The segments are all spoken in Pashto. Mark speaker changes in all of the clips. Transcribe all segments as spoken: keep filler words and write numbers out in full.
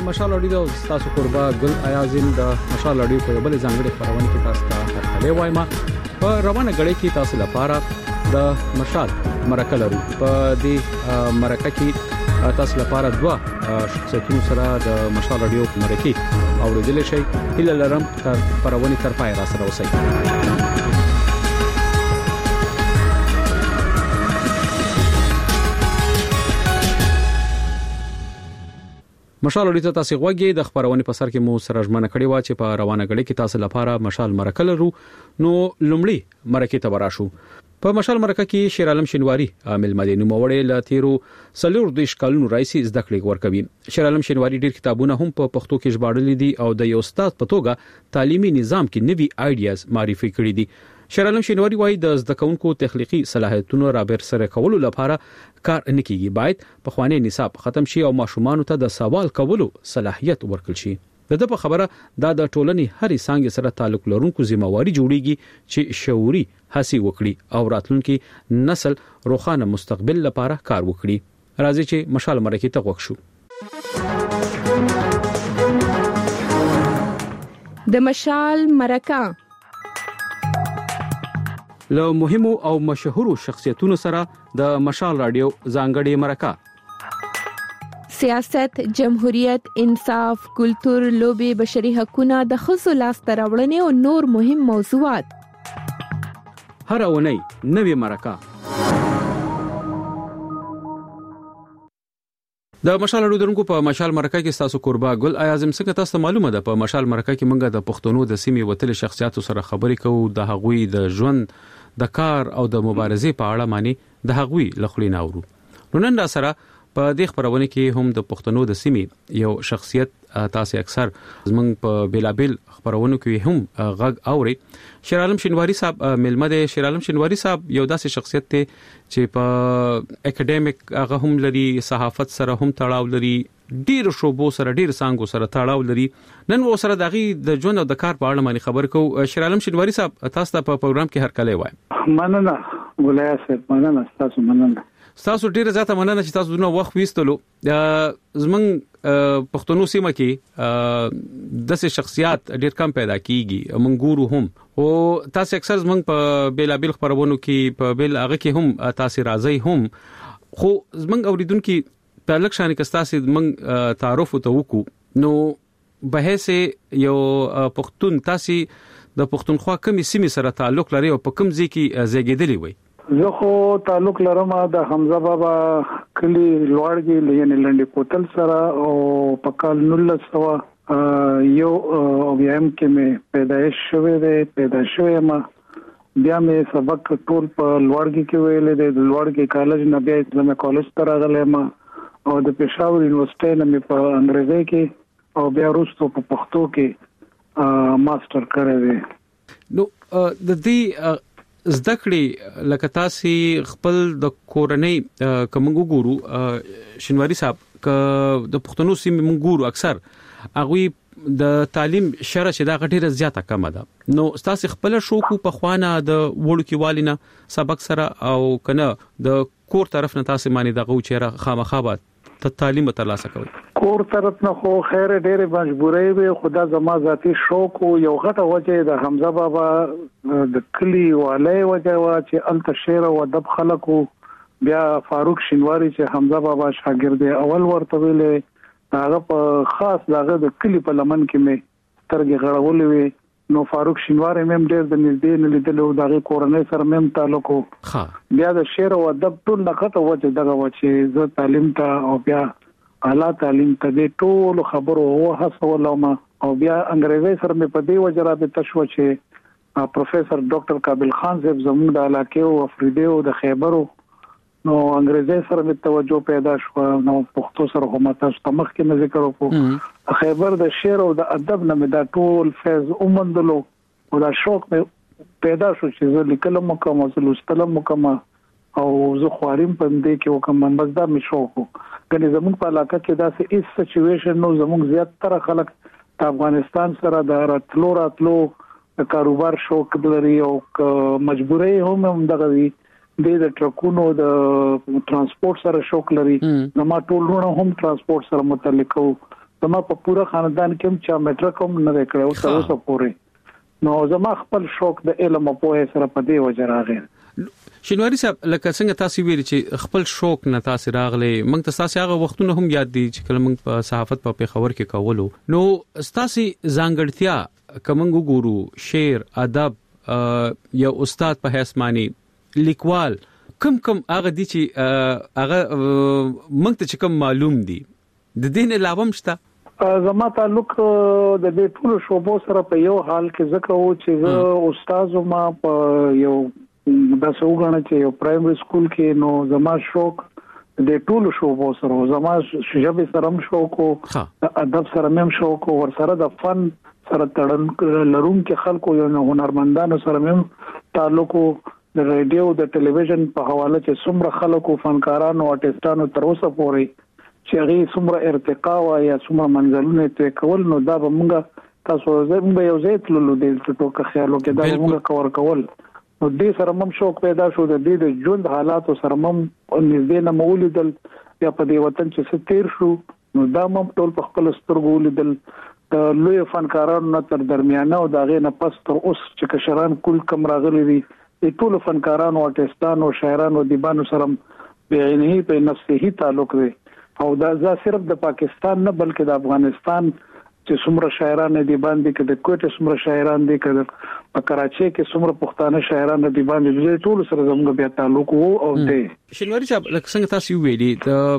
Speaker 1: مشال اړیدو تاسو قربا ګل ایازم د مشال اړیو په بل ځانګړي خبرونه کې تاسو ته هرکلی وایم. په روانه غړي کې تاسو لپاره د مشال مرکه لرو. په دې مرکه کې تاسو لپاره دوا شخصیتونو سره د مشال اړیو مرکه اوریدل شي. هله لرم تر پرونی تر پای را سره اوسئ. مشال اړیته تاسو غوږی د خبرونه په سر کې مو سره ژمنه کړې و چې په روانه غړي کې تاسو لپاره مشال مرکه لرو. نو لومړی مرکه ته وراشو. په مشال مرکه کې شیر عالم شینواری عامل مدینه موړې لا تیرو سلور د ښکالونو رئیسي زده کړې ورکوي. شیر عالم شینواری ډیر کتابونه هم په پښتو کې ژباړلي دي او د یو استاد په توګه تعلیمي نظام کې نوي آیډیاز معرفي کړي دي. شیر عالم شینواری وايي د زده کوونکو تخلیقي صلاحیتونو رابر سره کولو لپاره کار نه کیږي. باید په خواني نصاب ختم شي او ماشومان ته د سوال کولو صلاحیت ورکړل شي. دغه په خبره دا د ټولنې هرې څنګه سره تعلق لرونکو ذمہواری جوړیږي چې شعوري هڅې وکړي او راتلونکي نسل روښانه مستقبل لپاره کار وکړي. راځي چې مشال مرکه ته وښو.
Speaker 2: د مشال مرکه
Speaker 1: له مهمو او مشهورو شخصیتونو سره د مشال رادیو ځانګړي مرکه.
Speaker 2: سیاست، جمهوریت، انصاف، کلتور، لوبي، بشري حقوقونه، د ښځو لاسته راوړنې او نور مهم موضوعات.
Speaker 1: هر اونۍ نوې مرکه. د مشال اړیدونکو په مشال مرکه کې تاسو قربا ګل ایازم څنګه تاسو معلومه ده. په مشال مرکه کې موږ د پښتنو د سیمې وتل شخصیتو سره خبرې کوو. د هغوی د ژوند، د کار او د مبارزې په اړه معنی د هغوی لخلینه اورو. نو نن را سره په دې خبرونه کې هم د پښتنو د سیمې یو شخصیت تاسو اکثر زمنګ په بیلابل خبرونه کې هم غږ اوري. شیر عالم شینواری صاحب ملمه ده. شیر عالم شینواری صاحب یو داسې شخصیت ته چې په اکیډمیک هغه هم لري، صحافت سره هم تړاو لري، ډیر شوبو سره ډیر څنګه سره تړاو لري. نن و سره دغه د ژوند او د کار په اړه باندې خبر کو. شیر عالم شینواری صاحب تاسو ته په پروګرام کې هرکلی وایم.
Speaker 3: مننه ولای صاحب، مننه تاسو. مننه
Speaker 1: تاسو ډیره زیاته مننه چې تاسو دونه وخت وېستلو. زمنګ پښتنو سیمه کې داسې شخصیت ډیر کم پیدا کیږي. منګورو هم او تاسو اکثر زمنګ په بیلابل خبرونو کې په بیل هغه کې هم تاسو راځي هم. خو زمنګ اوریدونکو په لک شان کې تاسو زمنګ تعارف ته وکړو. نو به سه یو پښتون تاسو د پښتونخوا کومې سیمې سره تعلق لري او په کوم ځای کې زیږیدلی وي؟
Speaker 3: زه خو تعلق لرم د حمزه بابا کلی لوړګي لینې لنډي کوتل سره او په کال نولس سوه یو اویم کې مې پیدایش شوې ده. پیدا شوې ما بیا مې سبق ټول په لوړګي کې ویلې ده. د لوړګي کالج نه بیا زموږ کالج ته راغلم او د پېښور یونیورسيټي نه مې په انګریزي کې او بیا وروسته په پښتو کې ماستر کړی دی.
Speaker 1: نو د دې زده کړې لکه تاسو خپل د کورنۍ کوم ګورو شینواری صاحب ک د پښتنو سیمې مونږ اکثر هغه د تعلیم شره چې دا غټیره زیاته کم ده. نو تاسو خپل شوق په خوانه د وړو کې والینه سبق سره او کنه د کور طرف نه تاسو معنی دغه چیرې خامخابات ته تعلیم ترلاسه کوي؟
Speaker 3: کور طرف نه خو خیر ډېر مجبورې وي. خدا زما ذاتی شوق یو غټه وجه د حمزه بابا د کلی والي وجه وا چې الته شعر او ادب خلکو. بیا فاروق شینواری چې حمزه بابا شاګرد اول ورته ویلې هغه په خاص دغه د کلی په لمن کې مې ترګه غړولې وي. نو فاروق شینواری مم ډېر د نږدې نه لیدلو دغه کورنۍ سره مم تعلق وو. بیا د شعر او ادب ټول نقطه وجه دغه و چې زه تعلیم ته او بیا اعلی تعلیم ته د ټول خبرو او حسول ما او بیا انګریزي سره مې په دې وجه رابطه شو چې پروفیسور ډاکټر کابل خان صاحب زموږ د علاقې او افریدي او د خیبرو نو انګریزي سره مې توجه پیدا شو. نو پښتو سره هم تاسو ته مخکې مې ذکر وکړو. خیبر د شعر او د ادب نه مې دا ټول فیض اومندلو او دا شوق مې پیدا شو چې زه لیکل مکم او لوستل مکم او زه خواریم په دې کې وکم. مزدا مې شوق کني زموږ په علاقه کې دا سه ایس سچويشن نو زموږ زیات تر خلک د افغانستان سره د راتلو راتلو د کاروبار شوق لري او مجبورې هم هم دغه د ټرکونو د ترانسپورت سره شوق لري. نو ما ټول ورونه هم ترانسپورت سره متعلق وو. زما په پوره خاندان کې چې میټرک هم نه کړو تر اوسه پورې نو زما خپل شوق د علم په پوهه سره په دې وجه راغی.
Speaker 1: شینواری صاحب لکه څنګه تاسو ویل چې خپل شوق نه تاسو راغلي موږ تاسو هغه وختونه هم یاد دي چې کله موږ په صحافت په پیښور کې کولو نو تاسو ځانګړتیا کوم ګورو شعر ادب یا استاد په حیث معنی لیکوال کم کم هغه دي چې هغه موږ ته کوم معلوم دي د دین علاوه مشته
Speaker 3: زما تعلق د دې ټول شوبو سره په یو حال کې ځکه و چې زه استاد ما په یو د سوګنه چې یو پرایمري سکول کې نو زما شوق د ټول شوبو سره زما شجبه سره هم شوق او ادب سره هم شوق او ور سره د فن سره تړن لروم کې خلکو یو هنرمندانو سره هم تعلق د ریډیو د ټلویزیون په حواله چې څومره خلکو فنکارانو آرټیستانو تر اوسه پورې چې هغه څومره ارتقا او یا څومره منزلونه ته کول نو دا به موږ تاسو زموږ یو ځای تللو د ټوکه خیالو کې دا موږ کور کول نو دې سره مم شوق پیدا شو د دې د ژوند حالات سره مم نږدې نه مولیدل یا په دې وطن چې ستیر شو نو دا مم ټول په خپل سترګو لیدل د لوی فنکارانو تر درمیانه او دا غي نه پس تر اوس چې کشران کول کم راغلي دي ټول فنکارانو آرټیستانو شاعرانو دیبانو سره بعینه په نفسه تعلق دی او دا ځا صرف د پاکستان نه بلکې د افغانستان چې څومره شاعران دي باندې کې د کوټه څومره شاعران دي کې په کراچي کې څومره پښتانه شاعران دي باندې د ټول سره زموږ بیا تعلق وو او دی
Speaker 1: شینواری صاحب لکه څنګه تاسو ویلي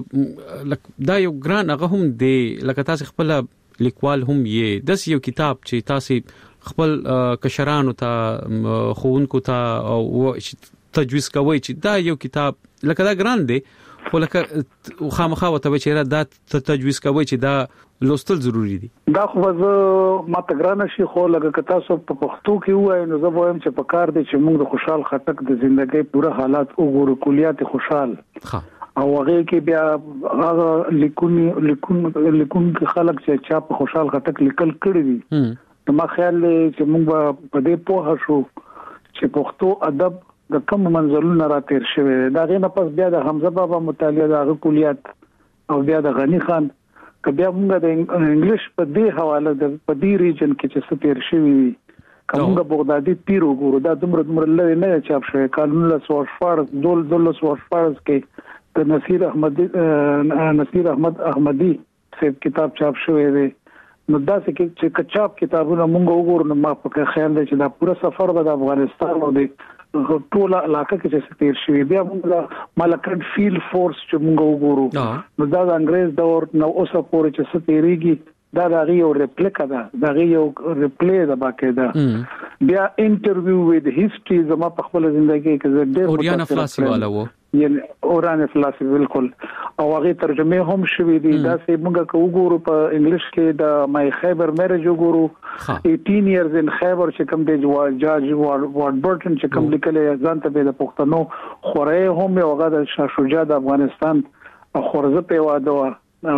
Speaker 1: د دا یو ګران هغه هم دی لکه تاسو خپل لیکوال هم یې د یو کتاب چې تاسو خپل کشرانو ته خوونکو ته او تجویز کوي چې دا یو کتاب لکه دا ګران دی خو لکه خامخا وته چې دا تجویز کوي چې دا لوستل ضروری دي
Speaker 3: دا خو زه ما ته ګران شي خو لکه تاسو په پښتو کې وایي نو زه وایم چې په کار دي چې موږ د خوشحال خټک د ژوندۍ پوره حالات وګورو کلیات خوشحال او هغه کې بیا هغه لیکون لیکون لیکون خلک چې چا په خوشحال خټک لیکل کړی دي نو ما خیال چې موږ په دې پوه شو چې پښتو ادب د کوم منزلونو را تیر شوی دا غینه پس بیا د حمزه بابا مطالعه د کلیات او بیا د غنی خان که بیا موږ د انګلیش په دې حواله د په دې ریجن کې چې څه تیر شوی کومه بغدادي پیر وګورو دا دومره دومره لوي نه چاپ شوی کالون له سوارفارز دول دول سوارفارز کې د نصیر احمدی نصیر احمد احمدی څه کتاب چاپ شوی دی نو دا چې کچاپ کتابونه موږ وګورو نو ما په خیال دی چې دا پوره سفر به د افغانستان او د ټول علاقه کې چې تیر شوی بیا موږ ملکن فیلډ فورس چې موږ وګورو نو دا د انګريز دور نو اوسه پورې چې ستېریږي دا د یو ریپلیکا ده دا یو ریپلی ده باقاعده بیا انټرویو وذ هیستوري زما په خپل ژوندۍ کې چې ډېر
Speaker 1: اوريان افلاسي والا وو
Speaker 3: یعنی اوران افلاسي بالکل او هغه ترجمه هم شوې دي دا چې موږ کو وګورو په انګلیش کې د مای خیبر میرج وګورو eighteen years in خیبر چې کوم دی جاج وارد برټن چې کوم لیکل ځان ته د پښتنو خورې هم یو هغه د شاه شجاع د افغانستان خورزه په واده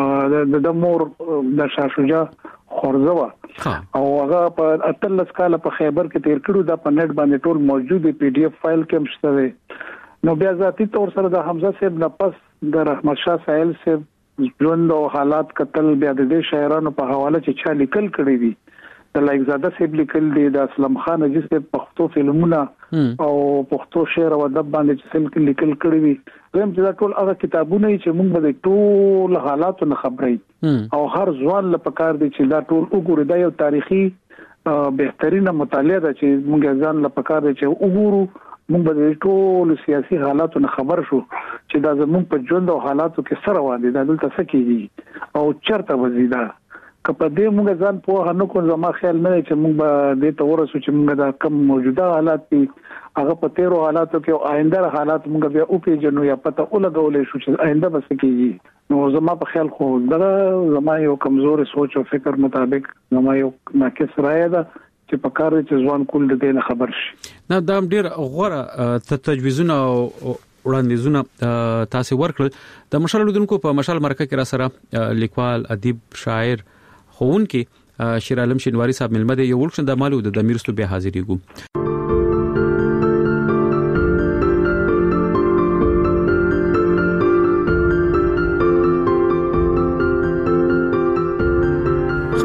Speaker 3: د د مور د شاه شجاع خورزه وا او هغه په اتلس کال په خیبر کې تیر کړو دا په نت باندې ټول موجود دی پی ډی اف فایل کې هم شته نو بیا ذاتی طور سره د حمزه صاحب نه پس د رحمت شاه سائل صاحب ژوند او حالات قتل بیا د دې شاعرانو په حواله چې چا لیکل کړی دي د لایق زاده صاحب لیکل دي د اسلم خان عزیز په پښتو فلمونه او پښتو شعر او ادب باندې چې لیکل کړی دي زم چې دا ټول هغه کتابونه چې موږ به ټول حالاتو نه خبرې او هر ځوان لپاره کار دي چې دا ټول وګوري دا یو تاریخي بهترینه مطالعه ده چې موږ ځان لپاره کار دي چې وګورو موږ به ټول سیاسي حالاتو نه خبر شو چې دا زموږ په ژوند او حالاتو کې سره وادي دا دلته څه کیږي او چرته وزیدا کله دې موږ ځان په هنو کو زما خیال نه چې موږ به دې ته ورسو چې موږ دا کم موجوده حالات دي هغه په تیرو حالاتو کې او آینده حالات موږ بیا او پیژنو یا پته ولګولې شو چې آینده به څه کیږي نو زما په خیال خو دا زما یو کمزور سوچ او فکر مطابق زما یو ناقص رائے ده چې په کار چې ځوان کول د دې نه خبر شي
Speaker 1: نه دا ډیر غوړه تجویزونه وړاندیزونه تاسو ورکړل د مشال لیدونکو په مشال مرکه کې را سره لیکوال ادیب شاعر خوونکې شیر عالم شینواری صاحب ملمده یو ولکشن د مالو د میرستو به حاضرېګو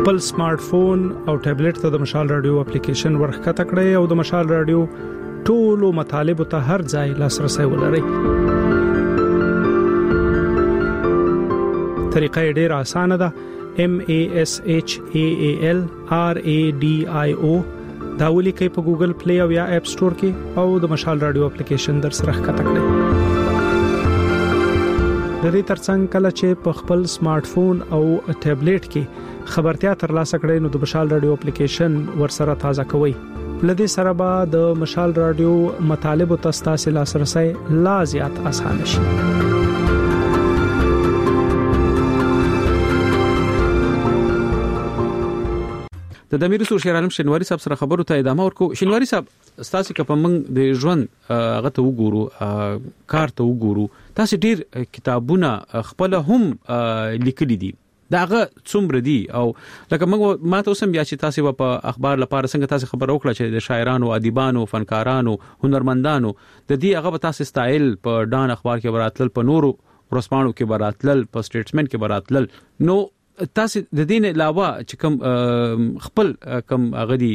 Speaker 4: خپل سمارټ فون او ټابلیټ ته د مشال رادیو اپلیکیشن ورخکته کړئ او د مشال رادیو ټولو مطالب ته هر ځای لاسرسي ولرئ. طریقه ډیره اسانه ده. M A S H A A L R A D I O دا ولیکئ په ګوګل پلی او یا اپ سٹور کې او د مشال رادیو اپلیکیشن در سره ښکته کړئ. د دې ترڅنګ کله چې په خپل سمارټ فون او ټابلیټ کې خبرتیا ترلاسه کړئ نو د مشال رادیو اپلیکیشن ورسره تازه کوئ. لدې سره به د مشال رادیو مطالب او تاسو لاسرسي لا زیات اسانه شي.
Speaker 1: د دمیر سور شیر عالم شنواری صاحب سره خبرو ته ادامه ورکو. شنواری صاحب تاسو که په موږ د ژوند هغه ته وګورو کار ته وګورو تاسو ډیر کتابونه خپل هم لیکلي دي داغه څومره دي او لکه موږ ما ته اوسم بیا چې تاسو په اخبار لپاره څنګه تاسو خبر وکړه چې د شاعرانو ادیبانو فنکارانو هنرمندانو د دې هغه تاسو سټایل په ډان اخبار کې براتل په نورو ورسپانو کې براتل په سټیټسمن کې براتل نو تاسو د دین علاوه چې کوم خپل کوم غدي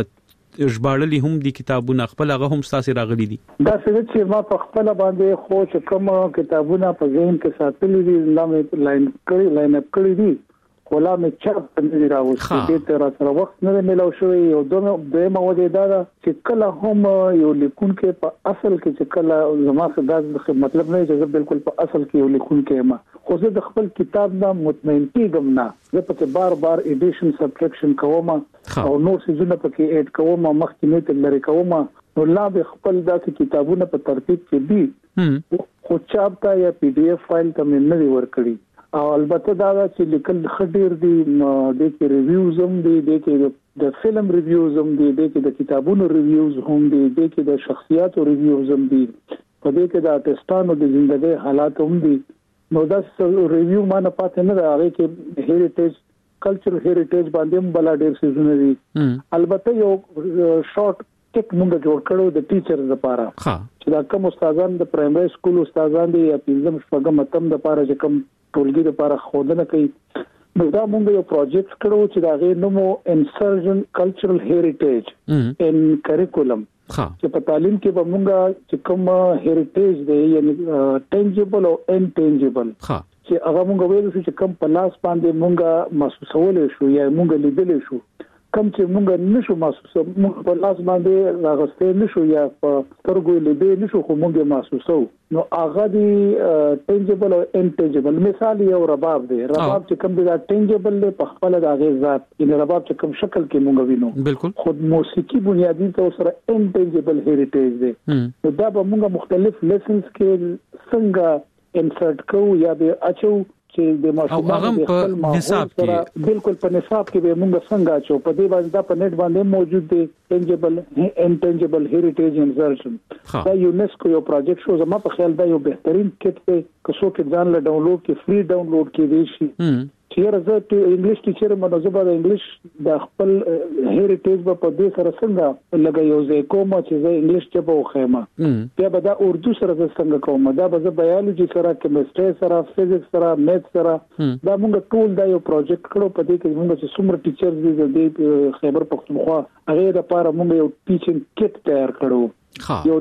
Speaker 1: ژباړلي هم دي کتابونه خپل هغه هم تاسو راغلي دي
Speaker 3: دا څه چې ما په خپل باندې خو چې کوم کتابونه په ذهن کې ساتلي دي نامې لاین کړی لاین اپ کړی دي کولا مې چاپ نه راوځي د تر سره وخت نه ملو شوی او دوه د موجوده دا چې کله هم یو لیکون کې په اصل کې چې کله زما خدای مطلب نه چې بالکل په اصل کې یو لیکون کې ما خو زه د خپل کتاب نه مطمئن کیږم نه زه په بار بار ایډیشن سبټریکشن کوم او نو سيزونه پکې اډ کوم مخکې نه تل لري کوم نو لا به خپل داسې کتابونه په ترتیب کې دي خو چاپ تا یا پی ډی اف فایل ته مې نه ورکړي او البته دا چې لیکل خډیر دي د کې ریویوز هم دي د کې د فلم ریویوز هم دي د کې د کتابونو ریویوز هم دي د کې د شخصیاتو ریویوز هم دي په دې کې د آرټستانو د ژوند حالات هم دي نو دا ریویو ما نه پاتې نه راغی چې هیریټیج کلچرل هیریټیج باندې بل ډیر سيزونه دي البته یو شارټ ټیک موږ جوړ کړو د ټیچر لپاره چې دا کوم استادان د پرایمري سکول استادان دي یا پنځم شپږم اتم د لپاره چې کوم ټولګي لپاره خودنه کوي نو دا موږ یو پروجیکټ کړو چې دا غي نومو انسرجن کلچرل هیریټیج ان کریکولم چې په تعلیم کې به موږ چې کوم هیریټیج دی یعنی ټینجیبل او انټینجیبل چې هغه موږ ویل چې کوم په لاس باندې موږ محسوسول شو یا موږ لیدل شو کوم چې موږ نشو محسوسه موږ په لاس باندې راغستې نشو یا په سترګو لیدل نشو خو موږ محسوسو نو هغه دی ټینجیبل او انټینجیبل مثال یو رباب دی رباب چې کوم دی ټینجیبل دی په خپل د هغه ذات ان رباب چې کوم شکل کې موږ وینو
Speaker 1: بالکل
Speaker 3: خود موسیقي بنیادی تور سره انټینجیبل هیریټیج دی نو دا به موږ مختلف لیسنز کې څنګه انسرټ کوو یا به اچو چې د ماشومان په نصاب کې بالکل په نصاب کې به موږ څنګه اچو په دې باندې دا په نت باندې موجود دي ټینجیبل انټینجیبل هیریټیج انسرشن دا یونیسکو یو پروجیکټ شو زما په خیال دا یو بهترین کټ دی که څوک ځان له ډاونلوډ کې فری ډاونلوډ کړي شي چې راځي ته انګلیش ټیچر منظمه د انګلیش د خپل هیریټیج په دې سره څنګه لګي یو ځای کوم چې زه انګلیش ته په خېما بیا به دا اردو سره څنګه کوم دا به بایولوژي سره کیمستري سره فزکس سره میث سره دا موږ ټول دا یو پروجیکټ کړو په دې کې موږ چې څومره ټیچر دي د خیبر پختونخوا هغه لپاره موږ یو ټیچینګ کټ تیار کړو یو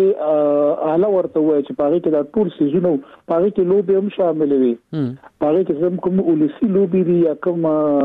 Speaker 3: داسې اعلی ورته وای چې پاره کې دا ټول سيزونه پاره کې لوبي هم شامل وي پاره کې زم کوم ولسی لوبي دي یا کوم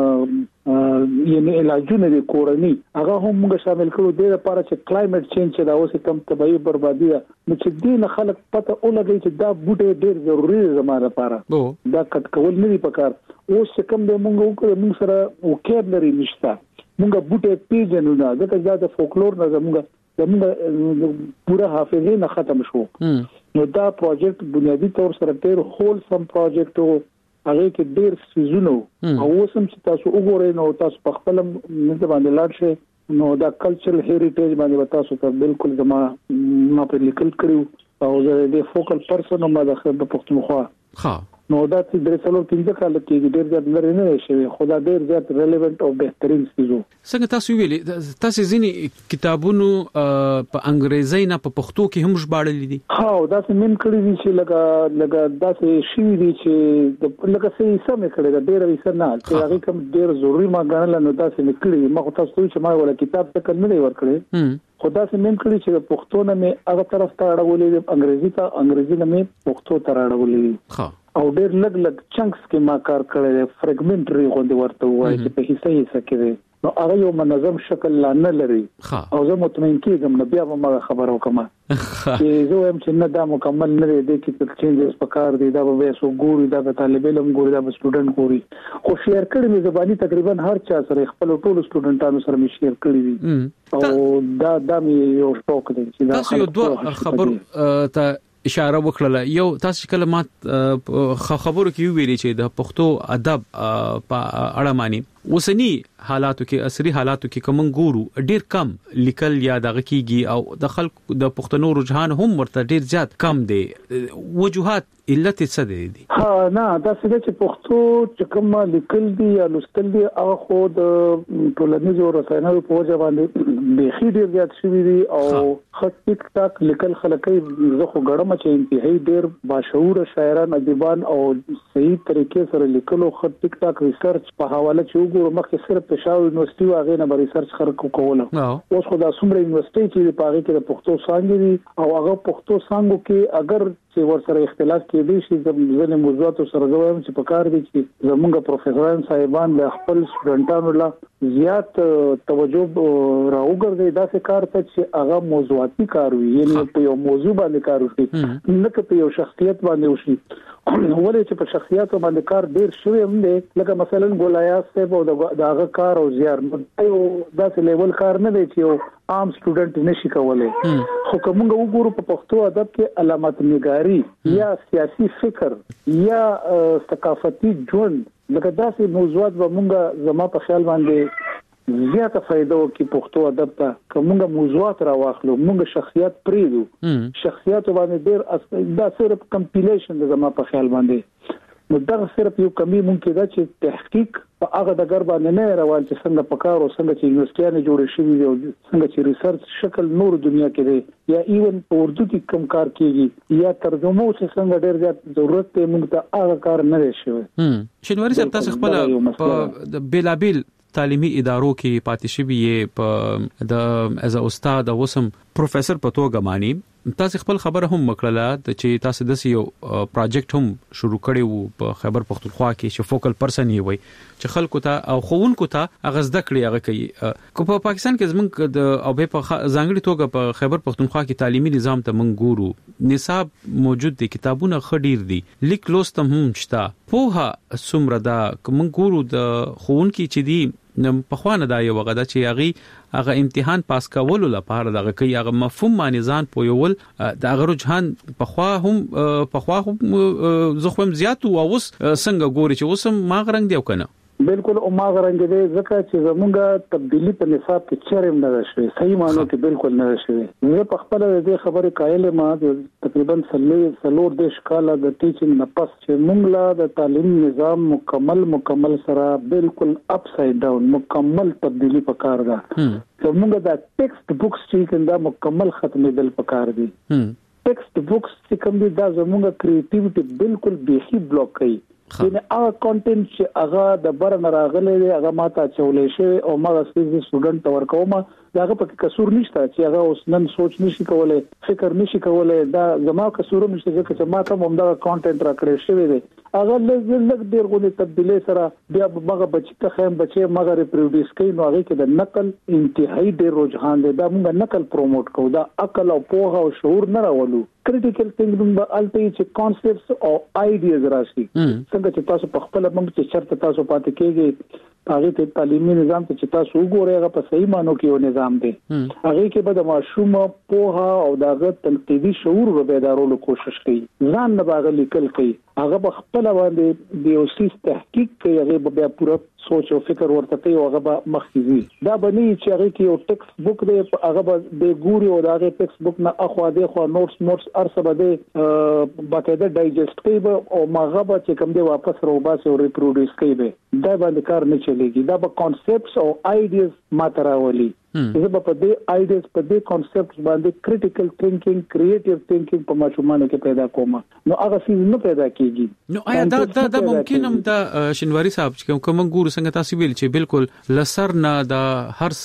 Speaker 3: یعنی علاجونه دي کورني هغه هم موږ شامل کړو د لپاره چې کلایمټ چینج چې دا اوس کم طبيعي بربادي ده نو چې دین خلک پته اولګي چې دا بوټي ډېر ضروري زموږ لپاره دا کټ کول نه دي پکار اوس کوم د موږ وکړو موږ سره وکیبلري نشته موږ بوټي پیژنو نه ځکه دا د فولکلور نه زموږ زموږ پورا حافظه نه ختم شو نو دا پروجیکټ بنیادی طور سره ډېر هول سم پروجیکټ او هغه کې ډېر سيزونو او اوسم چې تاسو وګورئ نو تاسو په خپل نه باندې لاړ شئ نو دا کلچرل هیریټیج باندې تاسو ته بالکل زما ما په لیکل کړو او زه د فوکل پرسن ما د خبر پښتونخوا
Speaker 1: ها
Speaker 3: نو دا چې د څلور پنځه کال کې ډېر زیات لري نه شي خدا ډېر زیات ریلیونت او بهترین سيزو.
Speaker 1: څنګه تاسو ویلي تاسو ځینې کتابونو په انګریزي نه په پښتو کې هم ژباړل دي؟
Speaker 3: ها دا څه من کړی دي چې لکه لکه دا څه شي دي چې د لکه څه سم کړی دا ډېر ویسه نه چې هغه کوم ډېر ضروري ما غنل نو دا څه نکړي ما تاسو چې ما ولا کتاب څه کړم نه ورکړي خدا سي مم کړی چې پښتو نه مې هغه طرف ته اړولې انګریزي ته انګریزي نه مې پښتو ته اړولې ها او ډېر لګ لګ چنکس کې ما کار کړی فریګمنټري غوندي ورته وایي چې په حصہ حصہ کې نو هغه یو منظم شکل لا نه لري او زه مطمئن کېږم نو بیا به ما خبرو کوم چې زه هم چې نه دا مکمل نه دی کې څه چینجز پکار دي دا به سو ګوري دا به طالب علم ګوري دا به سټوډنټ ګوري خو شیر کړی مې زبانی تقریبا هر چا سره خپل ټول سټوډنټانو سره مې شیر کړی دي او دا دا مې یو شوق دی چې دا
Speaker 1: تاسو یو دوه خبر ته اشاره وکړه یو تاسو کله ما خبرو کې ویلي چې د پښتو ادب په اړه معنی وسنی حالاتو کې عصري حالاتو کې کوم ګورو ډیر کم لیکل یا دغه کیږي او د خلکو د پښتنو رجحان هم ورته ډیر زیات کم دي وجوهات علت څه دي؟
Speaker 3: ها نه دا څه چې پښتو چې کوم لیکل دي یا لوستل دي هغه خو د ټولنیزو رسنیو په وجه باندې بيخي ډیر زیات شوی دي او خط ټیک ټاک لیکل خلکې زه خو ګړم چې انتهایی ډیر باشعور شاعران ادیبان او صحیح طریقې سره لیکلو خط ټیک ټاک ریسرچ په حواله چې وګورم مخکې صرف پېښور یونیورسيټي واغې نه ریسرچ خلکو کوله اوس خو د سومره یونیورسيټي چې په هغه کې د پښتو څانګې دي او هغه پښتو څانګو کې اگر چې ورسره اختلاف کېدی شي ځینې موضوعات سره زویم چې په کار دي چې زموږ پروفیسوران صاحبان د خپل سټوډنټانو له زیات توجه راوګرځي دا څه کار ته چې هغه موضوعاتي کار وي یعنی په یو موضوع باندې کار وشي نه په یو شخصیت باندې وشي ولې چې په شخصیت باندې کار ډیر شوی هم دی لکه مثلا ګولایي صاحب او دغه کار او زیار نو دا څه لیول کار نه دی چې یو عام سټوډنټ نشي کولای خو کومه وګورو په پښتو ادب کې علامت نگاری یا سیاسي فکر یا ثقافتي ژوند لکه داسې موضوعات به مونږه زما په خیال باندې زیاته فائدہ وکي پښتو ادب ته کومه موضوعات راواخلو مونږ شخصیت پریدو شخصیت باندې ډیر دا صرف کمپیلیشن د زما په خیال باندې نو دا صرف یو کمی ممکن ده چې تحقیق په هغه د ګر باندې نه روان چې څنګه پکار او څنګه چې یونیورسيټیانه جوړې شوې دي او څنګه چې ریسرچ شکل نور دنیا کې دی یا ایون په اردو کې کم کار کیږي یا ترجمه چې څنګه ډېر زیات ضرورت ته موږ ته هغه کار نه شوی.
Speaker 1: شنواری صاحب تاسو خپل په بلابل تعلیمي ادارو کې پاتې شوی په د از استاد او وسم پروفیسور په توګه مانی تاسو خپل خبره هم وکړه چې تاسو د یو پروجیکټ هم شروع کړی وو په خیبر پختونخوا کې چې فوکل پرسن یې وي چې خلکو ته او خوونکو ته اغاز د کړی هغه کوي کو په پاکستان کې زمونږ د او په ځانګړي توګه په خیبر پختونخوا کې تعلیمي نظام ته مونږ ګورو نصاب موجود دي کتابونه خډیر دي لیک لوستم هم شته پوها سمره دا مونږ ګورو د خوونکي چې دی په خوانه دا یو غدا چې هغه هغه امتحان پاس کولو لپاره دغه کوي هغه مفهوم باندې ځان پویول د هغه رجحان په خوا هم په خوا هم زخم زیات او اوس څنګه ګوري چې اوس ما غرنګ دیو کنه
Speaker 3: بالکل او ما غرنګ دی ځکه چې زمونږه تبدیلی په نصاب کې چرېم نه شوي صحیح معنی کې بالکل نه شوي زه په خپل د خبرې قائل ما تقریبا څلور دیش کاله د ټیچینګ نه پس چې موږ لا د تعلیم نظام مکمل مکمل سره بالکل اپ ساید ډاون مکمل تبدیلی پکار ده زمونږه د ټیکسټ بوکس چې دا مکمل ختمېدل پکار دي ټیکسټ بوکس چې کوم دي دا زمونږه کریټیویټي بالکل بیخي بلاک کوي یعنی هغه کانټینټ چې هغه د برن راغلي هغه ماته چولې شي او ما د سټوډنټ تور کومه داغه په قصور نشته چې هغه اوس نن سوچ نشي کولای فکر نشي کولای دا زما قصور نشته چې ما ته هم دا کانټینټ راکړی شوی دی هغه لږ لږ ډیر غوډه تبدیلی سره بیا هغه بچی ته خیم بچي مګر ریپروډیوس کوي نو هغه کې د نقل انتهایی ډیر رجحان دی دا موږ نقل پروموټ کوو دا عقل او پوهه او شعور نه راولو کریټیکل تھینګینګ به الته چې کانسپټس او آیډیاز راشي څنګه چې تاسو په خپل موږ چې چرته تاسو پاتې کېږي هغه ته تعلیمي نظام ته چې تاسو وګورئ هغه په صحیح مانو کې یو نظام دی هغه کې به د ماشوم پوهه او دغه تنقیدي شعور رو بیدارولو کوشش کوي ځان نه باغ لیکل کوي هغه خپل باندې د یو سیس تحقیق کوي هغه بیا پوره سوچ او فکر ورته کوي او هغه مخکې دا بني چې هغه کې یو ټیکست بوک دی هغه د ګوري او دا هغه ټیکست بوک نه اخوا دی خو نوټس نوټس ارسه به باقاعده ډایجست کوي او ماغه به چې کوم دی واپس روباسي او ریپروډوس کوي دا باندې کار نه چلیږي دا به کانسپټس او آیډیاز ماتراولي زه په دې آیډیاز په دې کانسپټس باندې کریټیکل ثینکینګ کریټیو ثینکینګ په ماشومانو کې پیدا کوم نو هغه څه نه پیدا کیږي
Speaker 1: نو آیا دا دا, دا ممکن هم دا شنواری صاحب چې کوم ګورو څنګه تاسو ویل چې بالکل لسر نه دا هر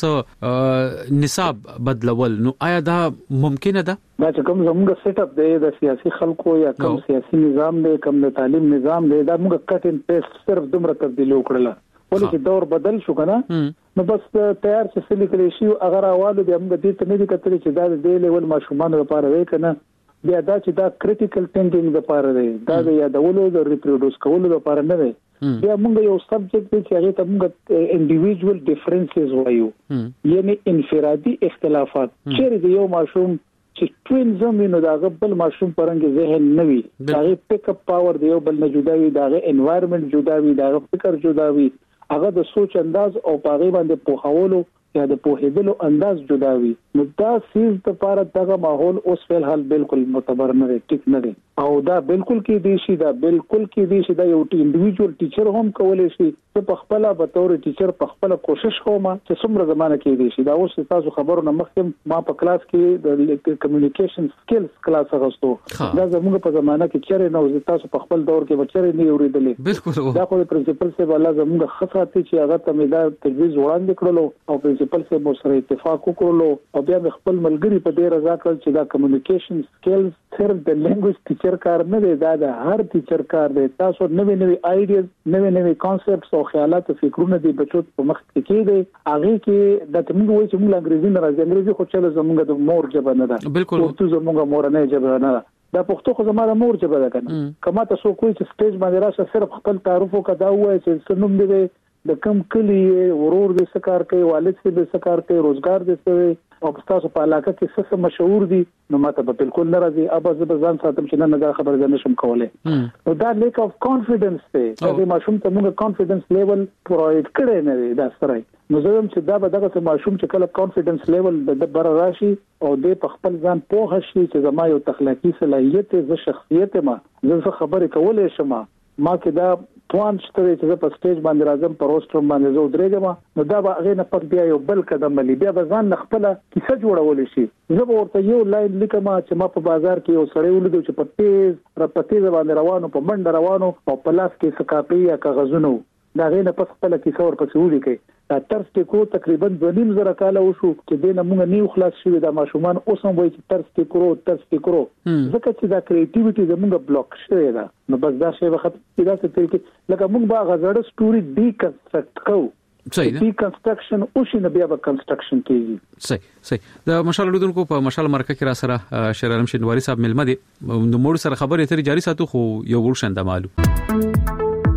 Speaker 1: څه نصاب بدلول نو آیا دا ممکن ده
Speaker 3: دا چې کوم زموږ سیټ اپ دی د سیاسي خلکو یا کوم سیاسي نظام دی کوم د تعلیم نظام دی دا موږ کټ ان پیسټ صرف دومره تبدیل وکړل ولې چې دور بدل شو کنه نو بس تیار چې سلی کلی شي اگر اوالو بیا موږ دې ته نه دي کتلې چې دا د لیول ماشومان لپاره وای کنه بیا دا چې دا کریټیکل ثینکینګ لپاره دی دا د یادولو د ریپروډوس کولو لپاره نه دی بیا موږ یو سبجیکټ دی چې هغه ته موږ انډیویډوال ډیفرنسز وایو یعنی انفرادي اختلافات چې یو ماشوم چې توینزم نو دا بل ماشوم پرنګ ذهن نوي دا پیک اپ پاور دی بل نه جدا وي دا انوایرنمنت جدا وي دا فکر جدا وي هغه د سوچ انداز او پاغي باندې پوښولو یا د پوهېدلو انداز جدا وي نو دا سیز د لپاره دغه ماحول اوس فعل حال بالکل معتبر نه دی ټیک نه دی او دا بالکل کې دی شي دا بالکل کې دی شي دا یو انډیویډوال ټیچر هم کولای شي چې په خپل به تور ټیچر په خپل کوشش کوم چې څومره زمانه کې دی شي دا اوس تاسو خبرو نه مخکې ما په کلاس کې د کمیونیکیشن سکلز کلاس غوښتو دا زموږ په زمانه کې چیرې نو تاسو په خپل دور کې بچره نه اوریدلې
Speaker 1: بالکل
Speaker 3: دا خو پرنسپل سه والا زموږ خاصه چې هغه تمیدا تجویز وړاندې کړلو او پرنسپل سه مو سره اتفاق وکړلو او بیا خپل ملګری په دې رضا کړ چې دا کمیونیکیشن سکلز صرف د لینګویج ټیچر کار نه دی دا د هر ټیچر کار دی تاسو نوې نوې آیډیاز نوې نوې کانسپټس او خیالات او فکرونه دي بچو په مخ کې کېږي هغه کې د تمنګ وایي چې موږ انګریزي نه راځي انګریزي خو چله زموږ د مور ژبه نه ده
Speaker 1: بالکل
Speaker 3: ورته زموږ مور نه ژبه نه ده دا پښتو خو زموږ د مور ژبه ده کنه کما تاسو کوی چې سټیج باندې راشه صرف خپل تعارف وکړه وایي چې سنوم دی د کم کلی ورور د سکار کوي والد سي د سکار کوي روزګار د سوي او تاسو په علاقه کې څه مشهور دي نو ماته به بالکل ناراضي ابا زبردان ساتم چې نه خبر ځنه نشم کولای نو دا لیک اف کانفیډنس ته د ماشوم ته موږ کانفیډنس لیول پرووایډ کړی نه دی دا سره نو زه هم چې دا به دغه ماشوم چې کله کانفیډنس لیول د بر راشي او د خپل ځان پوه شي چې زما یو تخلیقي صلاحیت ز شخصیت ما زه خبرې کولای شم ما کې دا توان شته چې په سټیج باندې راځم په روستر باندې زه درېږم نو دا به هغه نه پد بیا یو بل قدم لې بیا به ځان خپل کیسه جوړول شي زه به ورته یو لاین لیکم چې ما په بازار کې یو سړی ولیدو چې په تیز را په تیز باندې روانو په منډه روانو او په لاس کې سکاپي یا کاغذونه دا غینه پس خپل کیسه ورپسې ولیکي دا ترس کې کو تقریبا ونیم زره کال وشو چې دینه موږ نیو خلاص شوی دا ماشومان اوس هم وایي چې ترس کې کرو ترس کې کرو ځکه چې دا کریټیویټي زموږ بلاک شوی دا نو بس دا شی وخت دا څه طریقې لکه موږ با غزړه سټوري ډی کنسټرکټ کوو
Speaker 1: صحیح ده
Speaker 3: ډی کنسټرکشن او شنه بیا به کنسټرکشن کیږي
Speaker 1: صحیح صحیح د مشال لودونکو په مشال مرکه کې را سره شیر عالم شینواری صاحب ملمه دي نو موږ سره خبرې تر جاری ساتو خو یو ورشنده مالو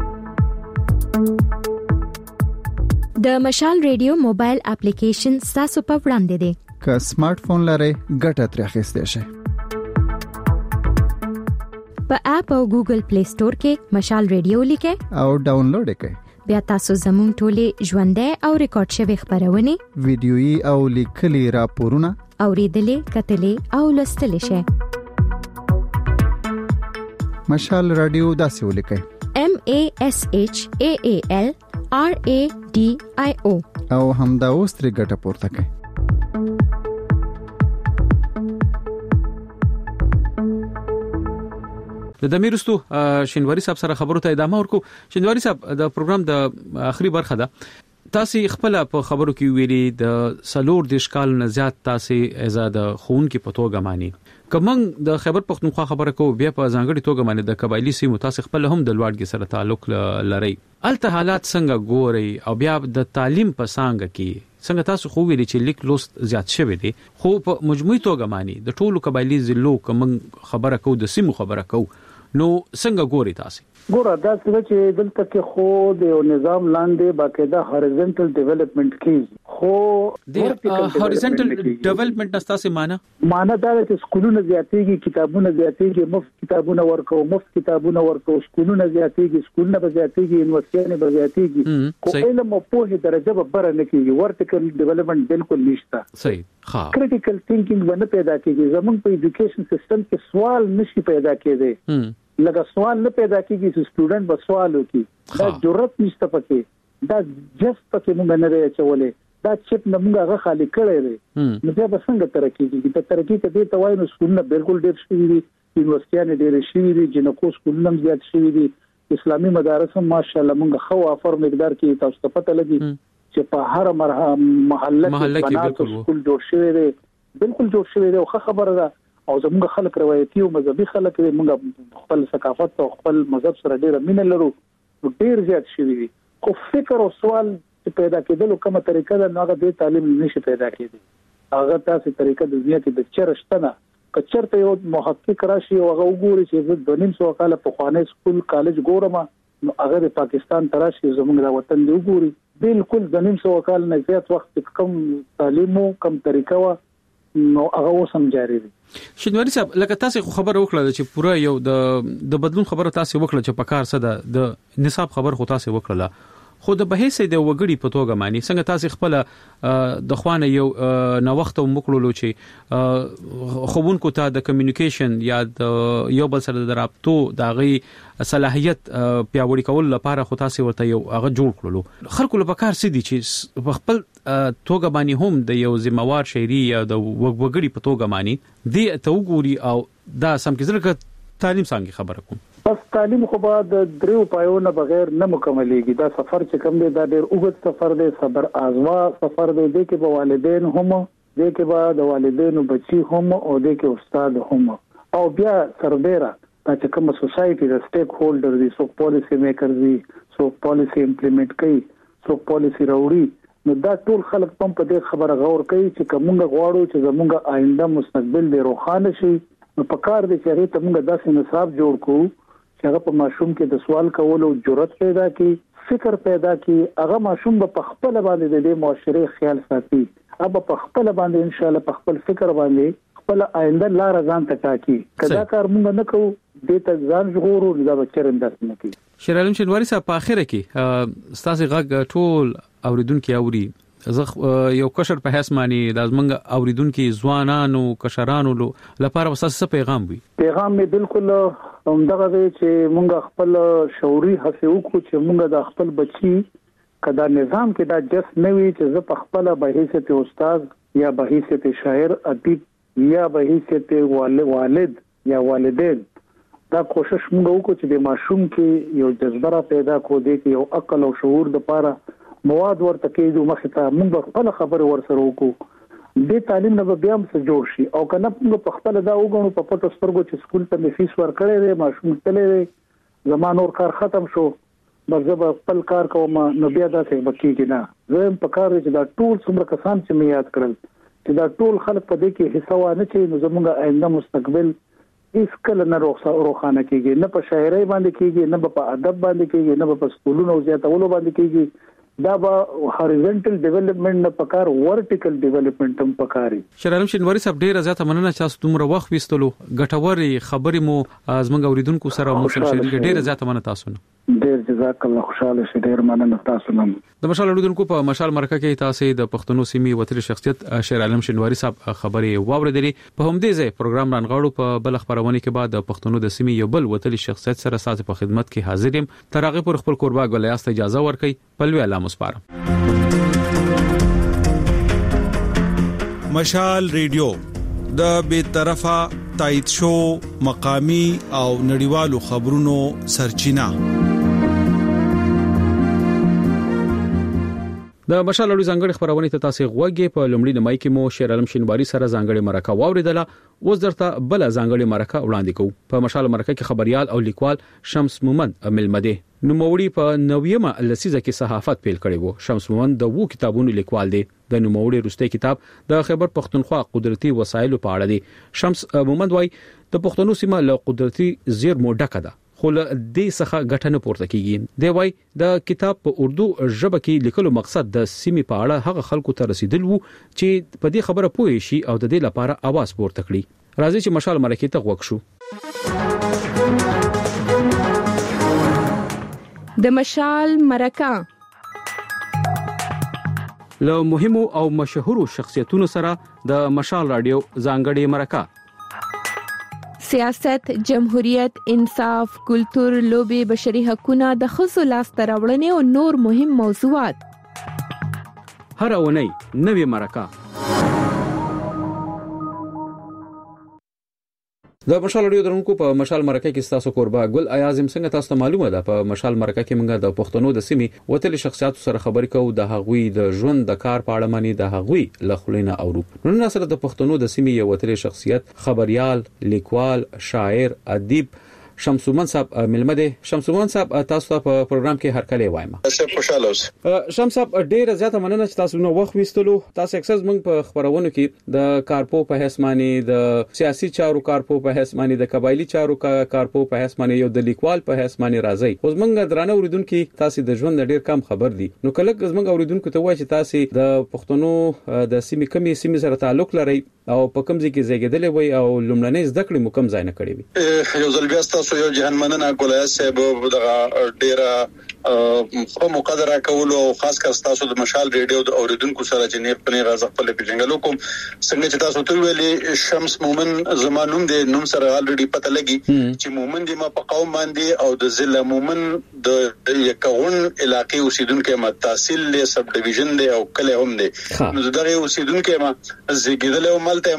Speaker 5: د مشال ریډیو موبایل اپلیکیشن تاسو په وړاندې دی
Speaker 6: که سمارټ فون لرئ ګټه ترې اخیستئ شئ
Speaker 5: په اپ او ګوګل پلی سٹور کې مشال ریډیو لیکئ
Speaker 6: او ډاونلوډ کړئ
Speaker 5: بیا تاسو زموږ ټولې ژوندۍ او ریکارډ شوی خبرونه
Speaker 6: ویډیويي او لیکلي راپورونه
Speaker 5: اوریدلې کتلې او لوستلې شئ
Speaker 6: مشال رادیو داسې ولیکئ
Speaker 5: M A S H A A L R A D I O
Speaker 6: او همدا اوس ترې ګټه پورته کړئ
Speaker 1: د دمیرستو شینواری صاحب سره خبرو ته ادامه ورکو شینواری صاحب د پروګرام د اخري برخه ده تاسو خپل په خبرو کې ویلي د سلور د اشکال نه زیات تاسو آزاد خون کې پتوګه مانی کومنګ د خیبر پختونخوا خبره کو بیا په ځانګړي توګه باندې د قبایلی سیمو تاسو خپل هم د لوړګي سره تعلق لري الته حالات څنګه ګوري او بیا د تعلیم په څنګه کې څنګه تاسو خو ویلي چې لیک لوست زیات شوی دی خو په مجموعي توګه مانی د ټولو قبایلی زلو کوم خبره کو د سیمو خبره کو نو څنګه ګوري تاسو؟
Speaker 3: ګوره دا چې دلته کې خو د نظام لاندې باقاعده هوريزونټل ډیولپمنٹ کیږي، خو
Speaker 1: د هوريزونټل ډیولپمنٹ نستاسه معنی
Speaker 3: معنی دا چې سکولونه زیاتېږي، کتابونه زیاتېږي، مفت کتابونه ورکو مفت کتابونه ورکو سکولونه زیاتېږي، سکولونه به زیاتېږي، یونیورسيټونه به زیاتېږي، خو علم او پوهه درجه به بره نه کیږي، ورټیکل ډیولپمنٹ بالکل نشته.
Speaker 1: صحیح. ها
Speaker 3: کریټیکل ثینکینګ باندې پیدا کیږي. زموږ په ایجوکیشن سیستم کې سوال نشي پیدا کېدی، لکه سوال نه پیدا کیږي چې سټوډنټ به سوال وکړي، دا جرأت نشته پکې، دا جست پکې موږ نه لري چولې، دا چپ نه موږ هغه خالی کړی دی. نو بیا به څنګه ترقی کیږي؟ د ترقی ته دې توای نو سکولونه بالکل ډېر شي دي، یونیورسيټونه ډېر شي دي، جنکو سکولونه زیات شي دي، اسلامي مدارس هم ماشاءالله موږ خو افر مقدار کې تاسو ته پته لګي چې په هر محله کې بنات سکول جوړ شوی دی، بالکل جوړ شوی دی. خو خبره ده او زموږ خلک روایتي او مذهبي خلک دي، موږ خپل ثقافت او خپل مذهب سره ډېر مینه لرو، ډېر زیات شي دي. خو فکر او سوال چې پیدا کېدل کومه طریقه ده، هغه د تعلیم نشي پیدا کېدی. هغه تاسو طریقه د دنیا کې د چرشتنه کچرته یو محقق راشي او هغه وګوري چې د نیم سو کال په خوانه سکول کالج ګورم، نو هغه د پاکستان تراشي زموږ د وطن دی وګوري، بالکل د نیم سو کال نه زیات وخت کم تعلیم او کم طریقه و، نو هغه وسم جاری دي.
Speaker 1: شینواری صاحب لکه تاسو خبره وکړه چې پوره یو د د بدلون خبره تاسو وکړه چې په کار څه ده د نصاب خبر خو تاسو وکړه، خو د بهیسه د وګړي په توګه معنی څنګه تاسو خپل د خوانه یو نو وخت مکړلو چې خوبونکو ته د کمیونیکیشن یا د یو بل سره د رابطو د غي صلاحيت پیاوړي کول لپاره خو تاسو ورته یو هغه جوړ کړلو. خلکو په کار سدي چې په خپل توګه باندې هم د یو ذمہوار شهري یا د وګړي په توګه معنی دی ته وګوري او دا سم کې ځکه تعلیم څنګه خبره کوم.
Speaker 3: بس تعلیم خو به د دریو پایونو بغیر نه مکملېږي. دا سفر چې کوم دی دا ډېر اوږد سفر دی، صبر آزما سفر دی، د کې به والدین هم، د کې به د والدینو بچي هم او د کې استاد هم، او بیا سربېره دا چې کوم سوسايټي د سټیک هولډر دي، څوک پالیسی میکر دي، څوک پالیسی امپلیمنٹ کوي، څوک پالیسی راوړي، نو دا ټول خلک هم په دې خبره غور کوي چې کومه غواړو چې زموږ آینده مستقبل دی روښانه شي. نو په کار دي چې هغه ته موږ داسې نصاب جوړ کړو چې هغه په ماشوم کې د سوال کولو جرأت پیدا کړي، فکر پیدا کړي، هغه ماشوم په خپل باندې د معاشره خیال ساتي، هغه په خپل باندې ان شاء الله په خپل فکر باندې خپل آینده لار ځان ته ټاکي. کدا کار موږ نه کوو د ته ځان ژغورو دا به چرنداس نه کوي.
Speaker 1: شیر عالم شینواری صاحب په اخره کې ستاسو غږ ټول اوریدونکو اوري، زه یو کشر په حساب باندې د زمنګ اوریدونکو ځوانانو کشرانو لپاره وساسه پیغام وي. پیغام می بالکل همدغه دی چې موږ خپل شعوري هڅه وکړو چې موږ د خپل بچي کدا نظام کې دا جس نه وي چې زه په خپل به حیثیت استاد یا به حیثیت شاعر ادیب یا به حیثیت والد یا والدین دا کوشش موږ وکړو چې د ماشوم کې یو جذبه پیدا کو دی کې یو عقل او شعور د لپاره مواد ورته کېدو مخه ته موږ خپل خبره ورسره وکړو، د تعلیم نه بیا هم څه جوړ شي. او کنه موږ په خپل دا وګڼو په پټو سترګو چې سکول ته می فیس ورکړې دی، ماشوم تللی زمان اور کار ختم شو، بس زه خپل کار کوم، نو بیا دا څه بکیږي نه. زه په کار چې دا ټول څومره کسان چې می یاد کړل چې دا ټول خلک په دې کې حصہ وانه چې نو زموږ آینده مستقبل هیڅ کله نه روښانه کیږي، نه په شاعرۍ باندې کیږي، نه په ادب باندې کیږي، نه په سکولونو زیاتولو باندې کیږي. دا به هوريزونټل ډیولپمنٹ نه پکار ورټیکل ډیولپمنٹ هم پکاري. شیر عالم شینواری صاحب ډیره زیاته مننه چې تاسو دومره وخت وستلو، ګټوري خبرې مو زموږ اوریدونکو سره مو سره شریک، ډیره زیاته مننه تاسو نه.
Speaker 3: ډیر جزاک الله، خوشاله شه، ډیر مننه تاسو نه.
Speaker 1: د مشال اوریدونکو په مشال مرکه کې تاسو د پښتنو سیمې وتري شخصیت شیر عالم شینواری صاحب خبرې واوریدلې. په همدې ځای پروګرام رانغاړو په بل خبرونه کې بعد د پښتنو د سیمې یو بل وتري شخصیت سره ساتي په خدمت کې حاضر یم. تر هغه پر خپل قربا غلیاست اجازه ورکړئ. پلوي الله مسپارم.
Speaker 7: مشال ریډیو د بے طرفه تایید شو مقامی او نړیوالو خبرونو سرچینه.
Speaker 1: د مشال راډیو ځانګړي خبرونه ته تاسو غوږی په لومړي نمای کې مو شیر عالم شینواری سره ځانګړي مرکه واوریدله. اوس درته بل ځانګړي مرکه وړاندې کوم. په مشال مرکه کې خبريال او لیکوال شمس مومند ملمده نوموړي په نویمه لسیزه کې صحافت پیل کړی وو. شمس مومند د وو کتابونو لیکوال دی. د نوموړي وروستي کتاب د خیبر پختونخوا قدرتي وسایل په اړه دی. شمس مومند وايي د پښتنو سیمه له قدرتي زیرمو ډکه ده، خو له دې څخه ګټه نه پورته کیږي. دی وايي د کتاب په اردو ژبه کې لیکلو مقصد د سیمې په اړه هغه خلکو ته رسیدل وو چې په دې خبره پوه شي او د دې لپاره आवाज پورته کړي. راځي چې مشال مرکه ته غوښ شو.
Speaker 2: د مشال مرکه
Speaker 1: له مهمو او مشهورو شخصیتونو سره د مشال راډیو ځانګړي مرکه.
Speaker 2: سیاست، جمهوریت، انصاف، کلتور، لوبي، بشري حقوقونه، د ښځو لاسته راوړنې او نور مهم موضوعات.
Speaker 1: هر اونۍ نوې مرکه. د مشال راډیو درونکو په مشال مرکه کې تاسو قربا ګل اعظم څنګه تاسو ته معلومه ده په مشال مرکه کې موږ د پښتنو د سیمې وتل شخصیت سره خبرې کوو، د هغوی د ژوند د کار په اړه مانی د هغوی لخلینه اورو. نن سره د پښتنو د سیمې یو وتل شخصیت خبريال، لیکوال، شاعر، ادیب شمس مومند صاحب ملمده. شمس مومند صاحب تاسو ته په پروګرام کې هر کله وایم.
Speaker 8: تاسو خوشاله اوسئ.
Speaker 1: شمس صاحب ډیر زیاته مننه چې تاسو نو وخت وستلو. تاسو اکثر موږ په خبرونو کې د کارپو په حسماني، د سیاسي چارو کارپو په حسماني، د قبایلی چارو کارپو په حسماني، یو د لیکوال په حسماني راځي. اوس موږ درانه اوریدونکو تاسو د ژوند ډیر کم خبر دي. نو کله موږ اوریدونکو ته وایي چې تاسو د پښتنو د سیمې کمی سیمې سره تعلق لري او په کوم ځای کې زیږیدلې وي او لومړنۍ زده کړې مو کوم ځای نه کړې وي.
Speaker 8: یو ځل بیا تاسو یو جهان مننه ګولای صاحب دغه ډیره په مقدره کولو خاص کر تاسو د مشال ریډیو د اوریدونکو سره چې نه پنه غاز خپل پیژنګلو کوم څنګه چې تاسو ته ویلي شمس مومن زمانوم د نوم سره الریډي پته لګي چې مومن د ما په قوم باندې او د ضلع مومن د یکون علاقې اوسیدونکو ما تحصیل له سب ډیویژن دی او کله هم دی. نو دغه اوسیدونکو ما زیګیدل او ملته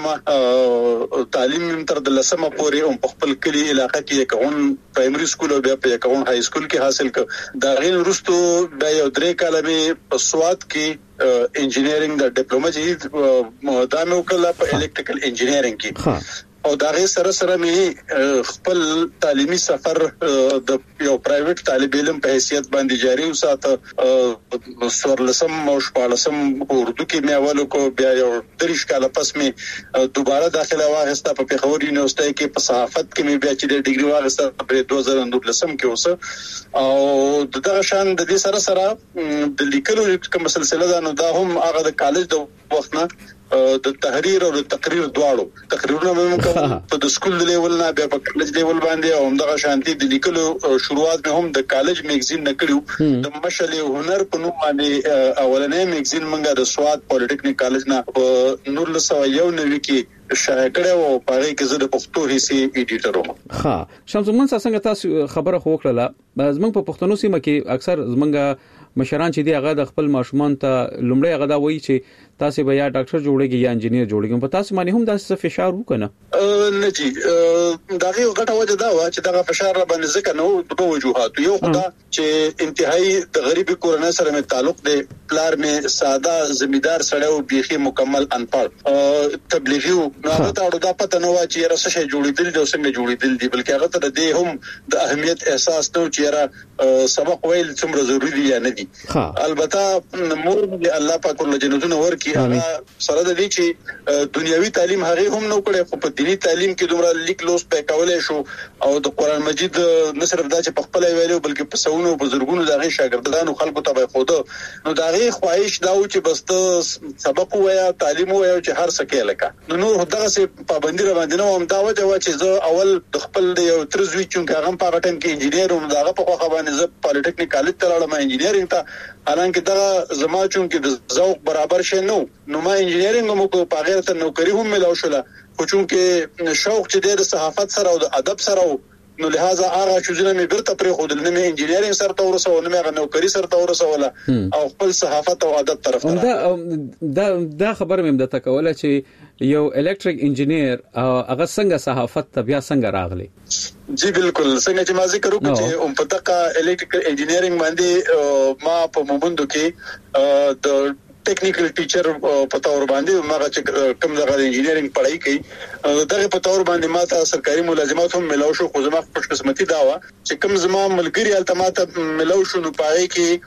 Speaker 8: ما تعلیم تر د لسمه پورې هم په خپل کلی علاقې کې یکون پرایمري سکول او بیا په یکون های سکول کې حاصل ک. دا غیر وروسته د یو درې کاله مې په سواد کې انجینیرینګ د ډیپلوما دا مې وکړه په الکتریکل انجینیرینګ کې او دا غیر سره سره مې خپل تعلیمي سفر د یو پرایویټ طالب علم په حیثیت باندې جاری وساته. سورلسم او شپږلسم اردو کې مې اول کو بیا یو دریش کاله پس مې دوباره داخله واغسته په پیښور یونیورسيټي کې په صحافت کې مې بیا چې د ډیګري واغسته په دوه زره نولسم کې اوسه او دغه شان د دې سره سره د لیکلو کوم سلسله ده نو دا هم هغه د کالج د وخت نه د تحریر او د تقریر دواړو تقریرونه موږ په د سکول لیول نه بیا په کالج لیول باندې او همدغه شانتي د لیکلو شروعات مې هم د کالج میگزین نه کړیو. د مشل هنر په نوم باندې اولنې میگزین موږ د سواد پولیټیکنیک کالج نه په نور له سو یو نوي کې شایع کړو او په هغه کې زه د پښتو حصے ایډیټر وم.
Speaker 1: ها شمس مومند څنګه تاسو خبره خو وکړه زمونږ په پښتنو سیمه کې اکثر زمونږ مشران چې دی هغه د خپل ماشومان ته لومړی هغه دا وایي چې تاسو به یا ډاکټر جوړیږي یا انجینیر جوړیږي. په تاسو باندې هم داسې فشار وکنه
Speaker 8: نه جی دا غي غټه وجه دا و چې دا فشار را باندې ځکه نو د وجوهات یو خدا چې انتهایی د غریبي کورنۍ سره مې تعلق دی. پلار مې ساده زمیدار سره او بيخي مکمل انپړ تبلیغي نو هغه ته دا پته نه و چې راسه شي جوړیدل دي او څنګه جوړیدل دي بلکې هغه ته د هم د اهمیت احساس نو چې را سبق ویل څومره ضروری دی یا نه دي. البته مور دې الله پاک له جنتونو ورکی هغه سره د دې چې دنیوي تعلیم هغه هم نو کړي خو په دینی تعلیم کې دومره لیک لوس په کولای شو او د قران مجید نه صرف دا چې په خپل ویلو بلکې په سونو بزرګونو دغه شاګردانو خلکو ته به خود نو دغه خواهش دا و چې بس ته سبق وایا تعلیم وایا چې هر څه کې لکه نو نو دغه سه پابندي را باندې نو هم دا وجه و چې زه اول د خپل یو ترزوی چون هغه په هغه ټیم کې انجینیر وم دغه په خو باندې زه پالیټیکنیک کالج ته لاړم انجینیرینګ ته حالانکه دا زما چون کې د ذوق برابر شې نو نو ما انجینیرینګ مو کو په غیر ته نوکری هم ملو شوله خو چون کې شوق چې د صحافت سره او د ادب سره نو لہذا هغه چې زنه مې برته پرې خو د نمې انجینیرینګ سره ته ورسول نو مې غو نوکری سره ته ورسول او خپل صحافت او ادب طرف ته
Speaker 1: دا دا دا خبر مې د تکوله چې یو الکتریک انجینیر هغه څنګه صحافت ته بیا څنګه راغلی؟
Speaker 8: جی بالکل څنګه چې ما ذکر وکړ چې ام په دغه الکتریکل انجینیرینګ باندې ما په مومندو کې د ټیکنیکل ټیچر په تور باندې ما چې کوم دغه انجینیرینګ پڑھائی کوي دغه په تور باندې ما ته سرکاري ملازمت هم ملو شو خو زما خوش قسمتي دا و چې کوم زما ملګری التماته ملو شو نو پاره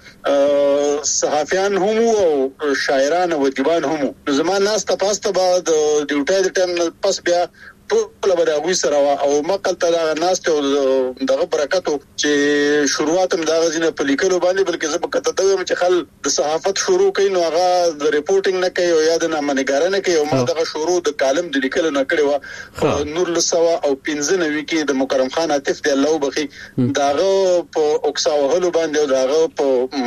Speaker 8: کې صحافیان هم او شاعران او ادیبان هم زما ناس تاسو ته بعد ډیوټي د ټیم پس بیا ټول به دا وې سره او مقل ته ناس ته دغه برکتو چې شروعات هم دا غزنه په لیکلو باندې بلکې زه په کته ته چې خل د صحافت شروع کین نو هغه د ریپورټینګ نه کوي او یاد نه منګاره نه کوي او ما دغه شروع د کالم د لیکلو نه کړی و نور لسوا او پنځه نوي کې د مکرم خان عاطف دی الله وبخي داغه په اوکسا وهلو باندې او داغه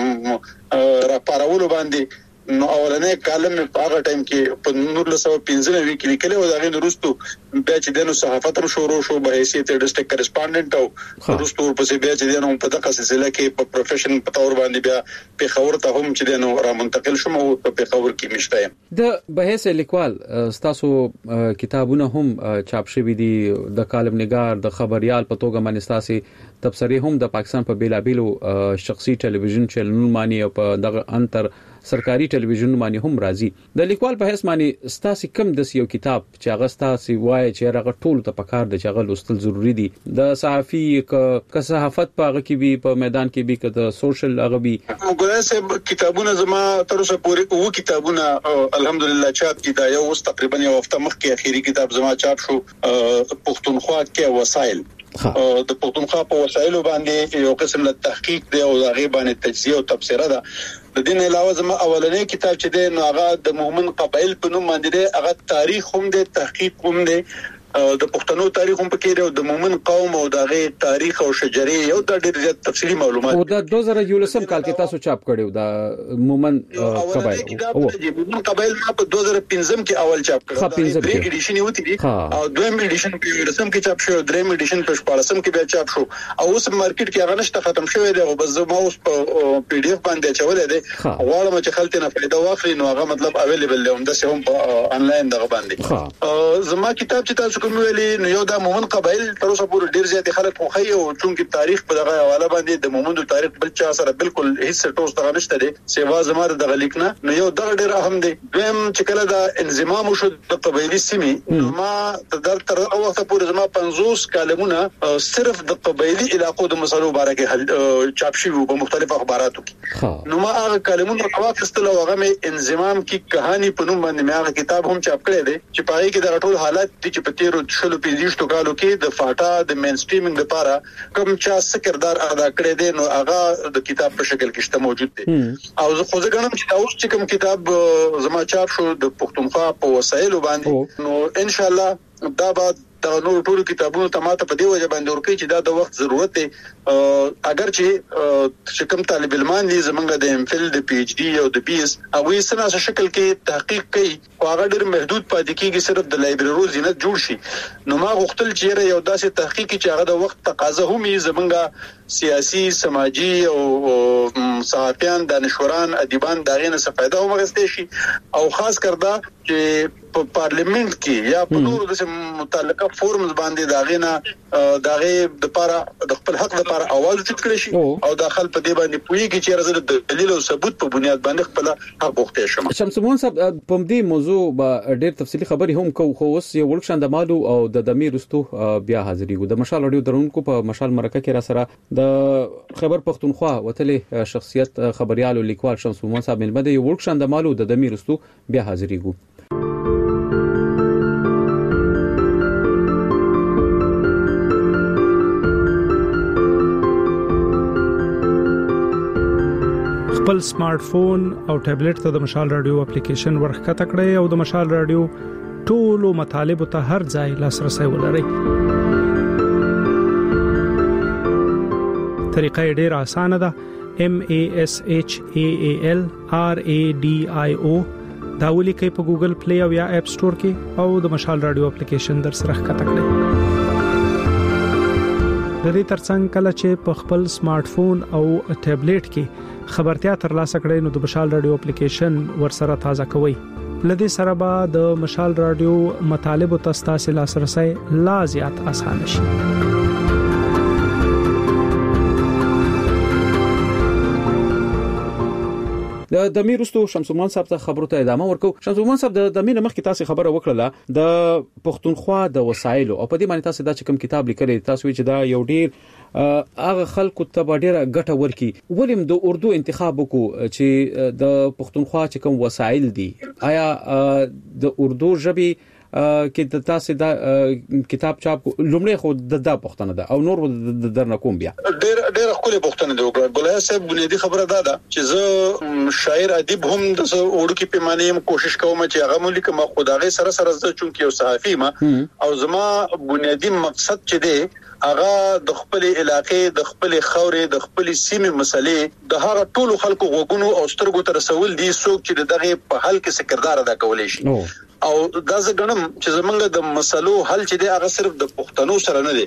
Speaker 8: په را پارولو باندې نو اولنې کالم په هغه ټایم کې په نور لسو پنځه وی کې لیکل او دغه وروستو بیا چې دنو صحافت هم شروع شو به حیثیت ډیسټریکټ کریسپونډنټ او وروستو په بیا چې دنو په دغه سلسله کې په پروفیشن په تور باندې بیا په خبر ته هم چې دنو را منتقل شوم او په خبر کې مشته
Speaker 1: د بهیس لیکوال تاسو کتابونه هم چاپ شوي دي د کالم نگار د خبريال په توګه باندې تاسو تبصرې هم د پاکستان په بیلابیلو شخصي ټلویزیون چینلونو باندې او په دغه انتر سرکاري ټلویزیون باندې هم راځي د لیکوال په حیث باندې ستاسو کم د یو کتاب چې هغه ستاسو وایي چې هغه ټول ته پکار د چغل لوستل ضروری دي د صحافي ک صحافت په هغه کې به په میدان کې به د سوشل هغه به
Speaker 8: وګورئ چې کتابونه زما تر اوسه پورې وو کتابونه الحمدلله چاپ کیدا یو اوس تقریبا یو هفته مخکې اخیری کتاب زما چاپ شو پښتونخوا کې وسایل د پښتونخوا په وسایلو باندې یو قسم له تحقیق دی او هغه باندې تجزیه او تفسیر ده د دې علاوه زما اولنې کتاب چې دی نو هغه د مومن قبایل په نوم باندې دی هغه تاریخ هم دی تحقیق هم دی د پښتنو تاریخ هم پکې دی او د مومن قوم او دغه تاریخ او شجري یو د ډېر زیات تفصیلي معلومات
Speaker 1: او د دوه زره یولسم کال کې تاسو چاپ کړیو د مومن قبایل
Speaker 8: او مومن قبایل ما په دوه زره پنځم کې اول چاپ کړو دا درې ایډیشن یو دي او دویم ایډیشن په یولسم کې چاپ شو دریم ایډیشن په شپږم کې بیا چاپ شو او اوس مارکیټ کې هغه نشته ختم شوی دی او بس زما اوس په پی ډی اف باندې چولې دی غواړم چې خلک نه فائدہ واخلي نو هغه مطلب اویلیبل دی هم د سهم په انلاین دغه باندې زما کتاب چې تاسو کوم ویلي نو یو د مومن قبایل تر اوسه پورې ډیر زیات خلک خوخي او چونکی تاریخ په دغه حواله باندې د مومندو تاریخ بل چا سره بالکل هیڅ ټوس دغه نشته دي سیوا زماره دغه لیکنه نو یو دغه ډیر اهم دي دویم چې کله د انضمام شو د قبایلی سیمې نو ما تر تر وخت پورې زما پنځوس کالمونه صرف د قبایلی علاقو د مسلو باره کې چاپ شوی په مختلفو اخباراتو کې نو ما هغه کالمونه واخیستل او هغه انضمام کی کہانی په نوم باندې ما هغه کتاب هم چاپ کړی دی چې پای کې د ټول حالات چې په تیرو شلو پنځه کالو کې د فاټا د مین سټریمینګ لپاره کوم چا سکردار ادا کړی دی نو هغه د کتاب په شکل کې شته موجود دی او زه خو ځکه چې دا اوس چې کوم کتاب زما چاپ شو د پښتونخوا په وسایلو باندې نو ان شاء الله دا بعد دا نور ټول کتابونو تماته په دی وجه باندې ورکې چې دا د وخت ضرورت دی اگر چې چې کوم طالب علمان دي زمونږ د ام فل د پی ایچ ډی او د بی اس هغه سره شکل کې تحقیق کوي او هغه ډېر محدود پاتې کیږي صرف د لایبرری زینت جوړ شي نو ما غوښتل چې یو داسې تحقیق چې هغه د وخت تقاضا هم یې زمونږ سیاسي سماجی او صحافیان دانشوران ادیبان داغه نه څه فائدہ هم غوښتي شي او خاص کردا چې په پارلیمنت کې یا په نورو د متعلقه فورمز باندې داغه نه داغه د لپاره د خپل حق لپاره اواز چت کړی شي او داخل په دې باندې پویږي چې رزل د دلیل او ثبوت په بنیاد باندې خپل حق وخته شم
Speaker 1: شمسمون صاحب په دې موضوع به ډېر تفصیلی خبري هم کو خو اوس یو ورکشان د مالو او د دمیر رستو بیا حاضرې ګو د مشال اړیو درونکو په مشال مرکه کې را سره د خبر پښتونخوا وتلې شخصیت خبريال او لیکوال شمسمون صاحب ملمده یو ورکشان د مالو د دمیر رستو بیا حاضرې ګو
Speaker 4: خپل سمارټ فون او ټابلیټ ته د مشال رادیو اپلیکیشن ورخته کړئ او د مشال رادیو ټولو مطالب ته هر ځای لاسرسي ولرئ. طریقه ډیره اسانه ده. M A S H A A L R A D I O دا ولیکئ په ګوګل پلی او یا اپ سٹور کې او د مشال رادیو اپلیکیشن در سره ښکته کړئ. د دې ترڅنګ کله چې په خپل سمارټ فون او ټابلیټ کې خبرتیا ترلاسه کړئ نو د مشال رادیو اپلیکیشن ورسره تازه کوئ لدې سره به د مشال رادیو مطالب او تاسو لاسرسي لا زیات اسانه شي.
Speaker 1: د دمیر رستو شمسومان صاحب ته خبرو ته ادامه ورکو. شمسومان صاحب د دمیر مخ کې تاسو خبره وکړه د پښتونخوا د وسایلو او په دې معنی تاسو دا چې کوم کتاب لیکلی تاسو چې دا یو ډیر هغه خلکو ته ډیره ګټه ورکي. ولیم د اردو انتخاب وکړو چې د پښتونخوا چې کوم وسایل دي آیا د اردو ژبه کې د تاسو دا کتاب چاپ لومړی خو د دا پښتنه ده او نور د درنه کوم بیا
Speaker 8: ډېر ډېر خپل پښتنه دی وګړه ګولای صاحب بنیادی خبره ده چې زه شاعر ادیب هم د اردو کې پیمانه کوشش کوم چې هغه ملک ما خدای سره سره زه چونکی یو صحافي ما او زما بنیادی مقصد چې دی هغه د خپل علاقې د خپل خورې د خپل سیمې مسلې د هغه ټولو خلکو غوګونو او سترګو ته رسول دي څوک چې دغه په حل کې سکردار ادا کولای شي او دا زګنم چې زمونږ د مسلو حل چې دی هغه صرف د پښتنو سره نه دی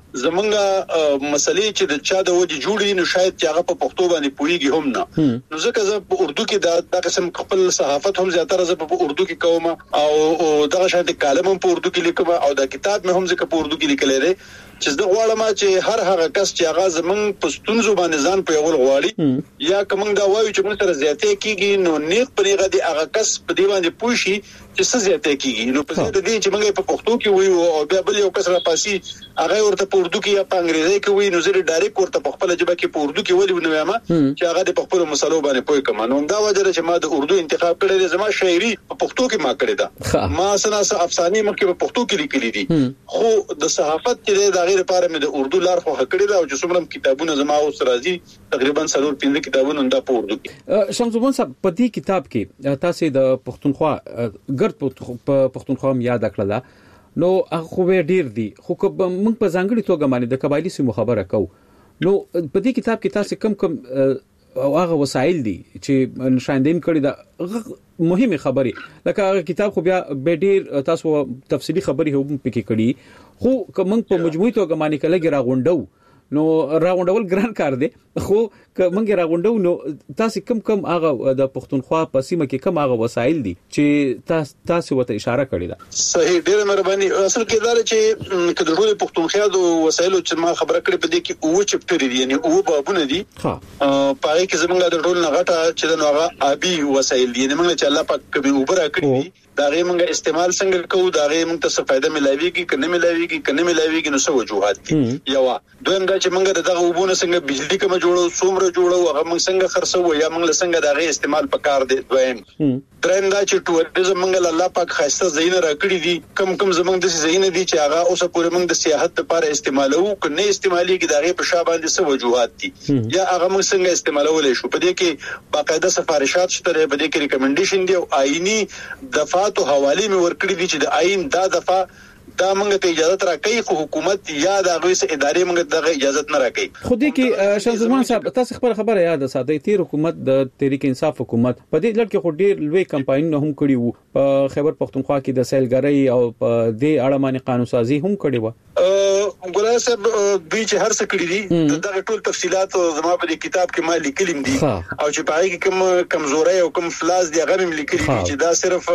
Speaker 8: زمونږ مسلې چې د چا د وجه جوړي نو شاید چې هغه په پښتو باندې پوریږي هم نه نو ځکه زه په اردو کې دا د قسم خپل صحافت هم زیاتره زه په اردو کې کوم او دغه شانتي کالم هم په اردو کې لیکم او دا کتاب مې هم ځکه په اردو کې لیکل لري چې زه غواړم چې هر هغه کس چې هغه زمونږ پښتون زبان ځان په یول غواړي یا کوم دا وایي چې موږ سره زیاتې کیږي نو نیک پرېغه دي هغه کس په دی باندې پوښي چې څه زیاتې کیږي نو په دې دي چې موږ په پښتو کې وایو او بیا بل یو کس را پاسي هغه ورته په اردو کې یا په انګریزي کې وایي نو زه ډایرکټ ورته په خپل ژبه کې په اردو کې ولې ونوم چې هغه د خپل مسلو باندې پوي کوم نو دا وجه چې ما د اردو انتخاب کړی دی زما شاعري په پښتو کې ما کړی دا ما سناسه افسانې مکه په پښتو کې لیکلي دي خو د صحافت کې د غیر لپاره مې د اردو لار خو کړی دا او چې څومره کتابونه زما اوس راځي تقریبا څلور پنځه کتابونه دا په اردو کې
Speaker 1: شمسوان صاحب په دې کتاب کې تاسو د پښتونخوا ګرد پښتونخوا یاد کړل نو خو ډیر دي خو موږ په ځانګړي توګه باندې د قبایلی سیمو خبره کوو نو په دې کتاب کې تاسو کم کم او هغه وسایل دي چې نشاندین کړی دا مهمه خبري لکه هغه کتاب خو بیا به ډیر تاسو تفصیلی خبري هم پکې کړي خو کوم په مجموعي توګه باندې کله راغونډو نو راغونډول ګران کار دی خو کومه راغونډو نو تاسو کم کم هغه د پښتونخوا په سیمه کې کم هغه وسایل دي چې تاسو وته اشاره کړی دا
Speaker 8: صحیح ډیره مهرباني اصل کې دا چې کله ټول پښتونخوا د وسایلو چې ما خبره کړې په دې کې او چپټر دي یعنی او بابونه دي ها پاره کې زمونږ د ټول نغټه چې نو هغه ابي وسایل دي یعنی موږ چې الله پاک کبي وبره کړی دا غي موږ استعمال څنګه کوو دا غي موږ ته څه فائدہ ملایويږي کنه ملایويږي کنه ملایويږي نو څه وجوهات دي یو دویم دا چې موږ دغه وبونه څنګه بجلی کوم جوړو څومره جوړو هغه موږ څنګه خرڅو یا موږ څنګه دا غي استعمال پکار دي دویم دریم دا چې ټوریزم موږ الله پاک خاصه زینه راکړي دي کم کم زمونږ د زینه دي چې هغه اوسه پورې موږ د سیاحت لپاره استعمالو کنه استعمالي کې دا غي په شابه دي څه وجوهات دي یا هغه موږ څنګه استعمالولای شو په دې کې باقاعده سفارشات شته په دې کې ریکمنډیشن دي او آئینی دفعات او حواله مې ورکړي دي چې د آئین دا دفعه دا موږ ته اجازه راکړي خو حکومت یا د غوښ ادارې موږ ته اجازه نه راکړي
Speaker 1: خو دې کې شمسوان صاحب تاسو خبر خبره یاد ساتئ تیر حکومت د تحریک انصاف حکومت په دې لړ کې خو ډیر لوی کمپاین هم کړی وو په خیبر پختونخوا کې د سیلګرۍ او په دې اړه باندې قانون سازي هم کړی و
Speaker 8: ګولای صاحب دوی چې هر څه کړی دي دا ټول تفصيلات زما په کتاب کې ما لیکلم دي او چې پای کې کوم کمزوري او کوم فلاس دي هغه مې لیکلي دي چې دا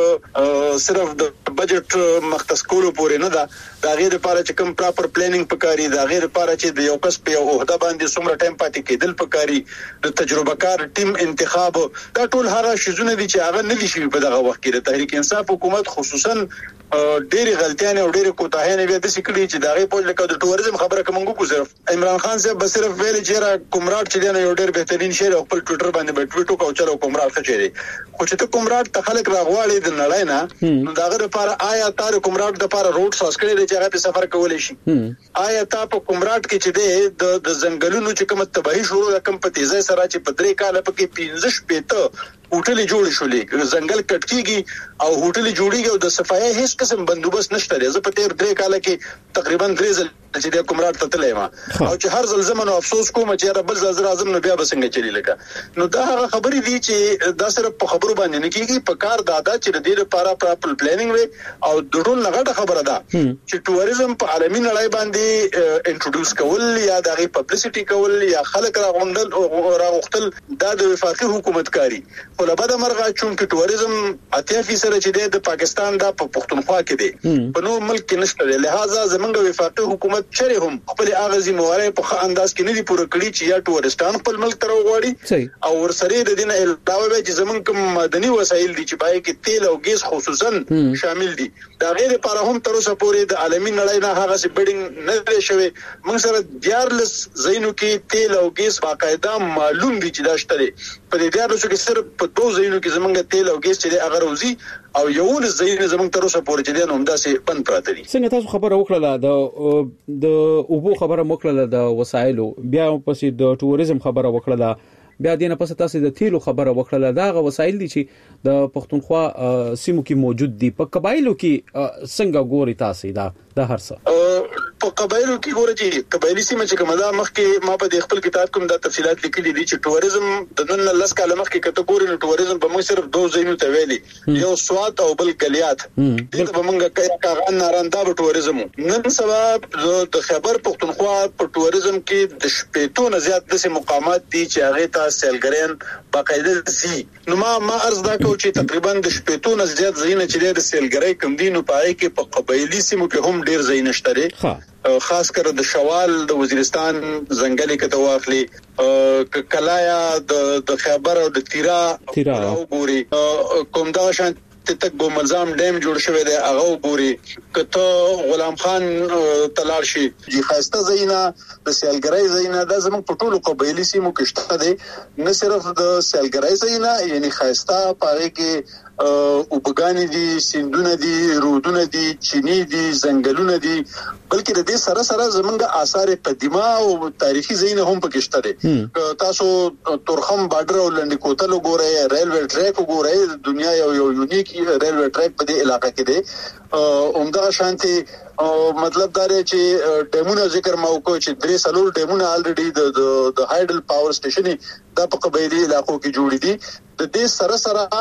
Speaker 8: صرف صرف د بجټ مختص کولو پورې نه دا دا غیر لپاره چې کوم پراپر پلانینګ پکاري دا غیر لپاره چې د یو کس په یو عہده باندې څومره ټایم پاتې کېدل پکاري د تجربه کار ټیم انتخاب دا ټول هغه شیزونه دي چې هغه نه دي شوي په دغه وخت کې د تحریک انصاف حکومت خصوصا ډېری غلطیاں او ډېری کوتاهیاں به د سکړي چې دا غي په لکه د ټوریزم خبره کوم کو صرف عمران خان صاحب بس صرف ویل چې را کومراټ چې نه یو ډېر بهترین شعر خپل ټویټر باندې په ټویټو کو چلو کومراټ څه چیرې خو چې ته کومراټ ته خلک راغواړي د نړۍ نه نو دا غره لپاره آیا تار کومراټ د لپاره روډ ساس کړی چې هغه په سفر کولای شي آیا تا په کومراټ کې چې د د ځنګلونو چې کوم تباہي شروع د کم په تیزه سره چې په درې کال په کې پنځه شپېته هوټل جوړ شولې ځنګل کټ کیږي او هوټل جوړیږي او د صفایي هیڅ قسم بندوبست نشته زه په تیر درې کال کې تقریبا درې ځل چې د کومرات ته تللی ما او چې هر ځل زمونږ افسوس کوم چې رب زر اعظم نو بیا بسنګ چلی لګا نو دا هغه خبرې دي چې دا صرف په خبرو باندې نه کیږي په کار دادا چې د دې لپاره پراپر پلانینګ وي او د ټول لغړه خبره ده چې ټوریزم په عالمي نړۍ باندې انټروډوس کول یا د غي پبلسټي کول یا خلک راغونډل او راغختل دا د وفاقي حکومت کاری خو له بده مرغه چې ټوریزم اتیا فیصد چې د پاکستان د پښتونخوا کې دی په نو ملک کې نشته لہذا زمونږ وفاقي حکومت چره هم خپل اغازي موارد په انداز کې نه دي پوره کړی چې یا ټورستان خپل ملک ته وغواړي او ورسره د دینه علاوه چې زمونږ کوم مدني وسایل دي چې بای کې تیل او ګیس خصوصا شامل دي دا غیر لپاره هم تر اوسه پورې د عالمي نړۍ نه هغه سي بډینګ نه لري شوی موږ سره دیارلس زینو کې تیل او ګیس باقاعده معلوم دي چې دا شته په دې دیارلس کې صرف په دوه زینو کې زمونږ تیل او ګیس چې هغه روزي او یو ل زین زمونږ تر اوسه پورې چې دا نوم داسې بند پراته دي
Speaker 1: څنګه تاسو خبره وکړه د د اوبو خبره وکړه د وسایلو بیا پسې د ټوریزم خبره وکړه بیا دینه پس تاسو د تیلو خبره وکړه دا غو وسایل دي چې د پښتونخوا سیمو کې موجود دي په قبایلو کې څنګه ګوري تاسو دا د هر څه
Speaker 8: په قبایلو کې ګوري چې قبایلی سیمه چې کومه دا مخکې ما په خپل کتاب کوم دا تفصيلات لیکلي دي چې ټوریزم د نن لس کاله مخکې کته ګوري نو ټوریزم به موږ صرف دوه زینو ته ویلي یو سوات او بل کلیات دغه به موږ کاغان نارندا په ټوریزم نن سبا د خیبر پښتونخوا په ټوریزم کې د شپېتو نه زیات د مقامات دي چې هغه ته سیلګرین باقاعده سي نو ما ما عرض دا کو چې تقریبا د شپېتو نه زیات زینه چې د سیلګرۍ کم دي نو پای کې په قبایلی سیمو کې هم ډیر زینه شته خاص کر د شوال د وزیرستان ځنګلي کته واخلي کلایا د د خیبر او د تیرا او ګوري کوم دا شان تک بو ملزام ډیم جوړ شوی دی هغه وګوري کته غلام خان تلار شي جی خاصه زینا د سیلګرای زینا د زموږ په ټولو قبایلی سیمو کې شته دي نه صرف د سیلګرای زینا یعنی خاصه پاره کې او بګانی دي سیندونه دي رودونه دي چینی دي ځنګلونه دي بلکې د دې سره سره زمونږ آثار قدیمه او تاریخي زینه هم پکې شته دي تاسو تورخم بارډر او لنډ کوتل وګورئ ریلوی ټریک وګورئ دنیا یو یو یونیک ریلوی ټریک په دې علاقې کې دی عمده شانتي او مطلب دا دی چې ډیمونه ذکر ما وکړ چې درې سلور ډیمونه الریډي د د هایډل پاور سټیشن دا په قبایلی علاقو کې جوړ دي د دې سره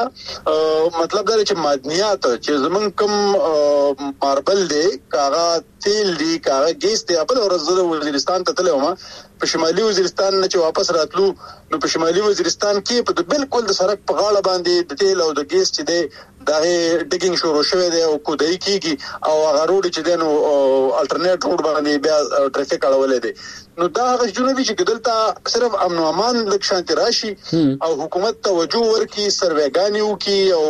Speaker 8: سره مطلب دا چې معدنیات چې زمون کوم ماربل دی کاغه تیل دی کاغه ګیس دی په ورځ وزیرستان ته تلو ما په شمالي وزیرستان نه چې واپس راتلو نو په شمالي وزیرستان کې په بالکل د سړک په غاړه باندې د تیل او د ګیس چې دی دا ډیګینګ شروع شوی دی او کودای کیږي او هغه روډ چې دی نو الټرنیټ روډ باندې بیا ټریفیک اړولې دی نو دا هغه جنوبي چې دلته صرف امن او امان لک شانتي راشي او حکومت توجه ورکړي سروېګانی وکي او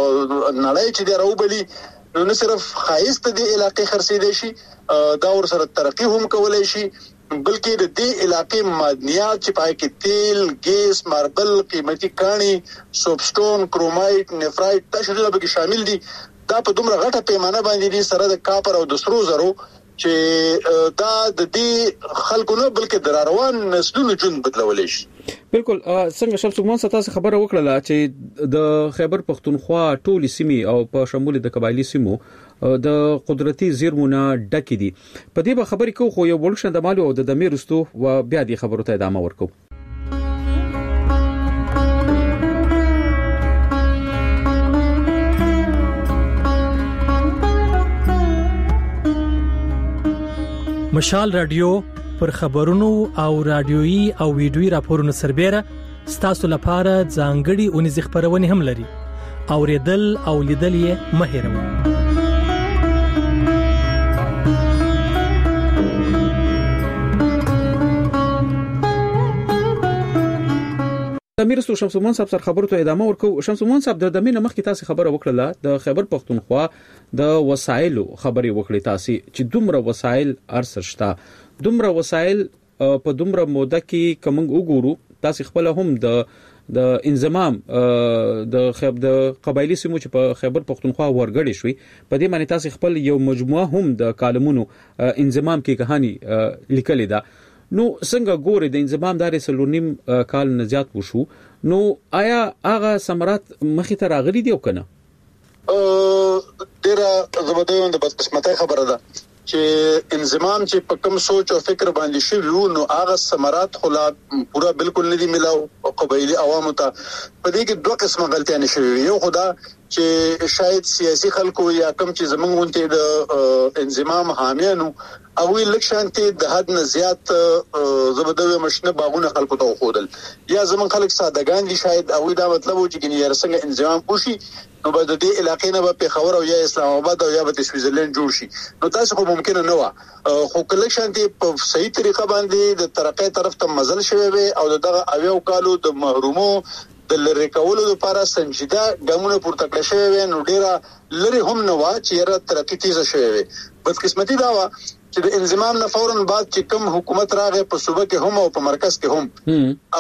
Speaker 8: نړۍ چې دی راوبلي نو نه صرف خایست دی علاقې خرڅېدي شي دا ور سره ترقی هم کولای شي بلکې د دې علاقې معدنیات چې پای کې تیل ګیس ماربل قیمتي کاني سوبسټون کرومایټ نفرایټ دا شول به شامل دي دا په دومره غټه پیمانه باندې دي سره د کاپر او د سرو زرو چې دا د دې خلکو نه بلکې د روان نسلونو ژوند بدلولې شي
Speaker 1: بالکل څنګه شمس موږ ستاسو خبره وکړه چې د خیبر پښتونخوا ټولي سیمې او په شمول د قبایلی سیمو د قدرتي زیرمونه ډکې دي په دې به خبرې کوو خو یو ولښن د مالو او د دمیر رستو او بیا دې خبرو ته ادامه ورکو
Speaker 9: مشال رادیو پر خبرونو او رادیويي او ویډیويي راپورونو سربېره ستاسو لپاره ځانګړي اونیز خبرونه هم لري اوریدل او لیدل یې مهیروي
Speaker 1: امیر سو شمس مومن صاحب سره خبرو ته ادامه ورکو شمس مومن صاحب د دمه مخ کی تاسو خبره وکړه د خیبر پښتونخوا د وسایلو خبري وکړي تاسو چې دومره وسایل ارسشتا دومره وسایل په دومره موده کې کوم وګورو تاسو خپل هم د د انضمام د خیب د قبایلی سیمو چې په خیبر پښتونخوا ورګړې شوې په دې معنی تاسو خپل یو مجموعه هم د کالمونو انضمام کې کہانی لیکلې ده نو څنګه ګوري د انضمام داري سلونیم کال نه زیات وشو نو آیا هغه سمرات مخې ته راغلي دی او کنه
Speaker 8: ا ډیره زبردوی د بدقسمتۍ خبره ده چې انضمام چې په کوم سوچ او فکر باندې شوی وو نو هغه ثمرات خلا پورا بالکل نه دي ملاو قبایلی عوامو ته. په دې کې دوه قسمه غلطیاں شوي. یو خدا چې شاید سیاسي خلکو یا کم چې زمونږ غونټه د انضمام حامیانو او لکشانته د حد نه زیات زبدوي مشنه باغونه خلکو ته خودل یا زمون خلک سادهګان دي شاید او دا مطلب و چې ګنې څنګه انضمام وشي نو به د دې علاقې نه په خبر او یا اسلام آباد او یا په سویټزرلند جوړ شي. نو تاسو خو ممکن نه و خو کلکشانته په صحیح طریقه باندې د ترقې طرف ته مزل شوی وي او دغه اویو کالو د محرومو د لری کولو لپاره سنجیده ګامونه پورته کړی شوی وي. نو ډیره لری هم نه و چې را ترقې تیزه شوی وي. بدقسمتي دا و چې د انضمام نه فورن بعد چې کوم حکومت راغی په صوبه کې هم او په مرکز کې هم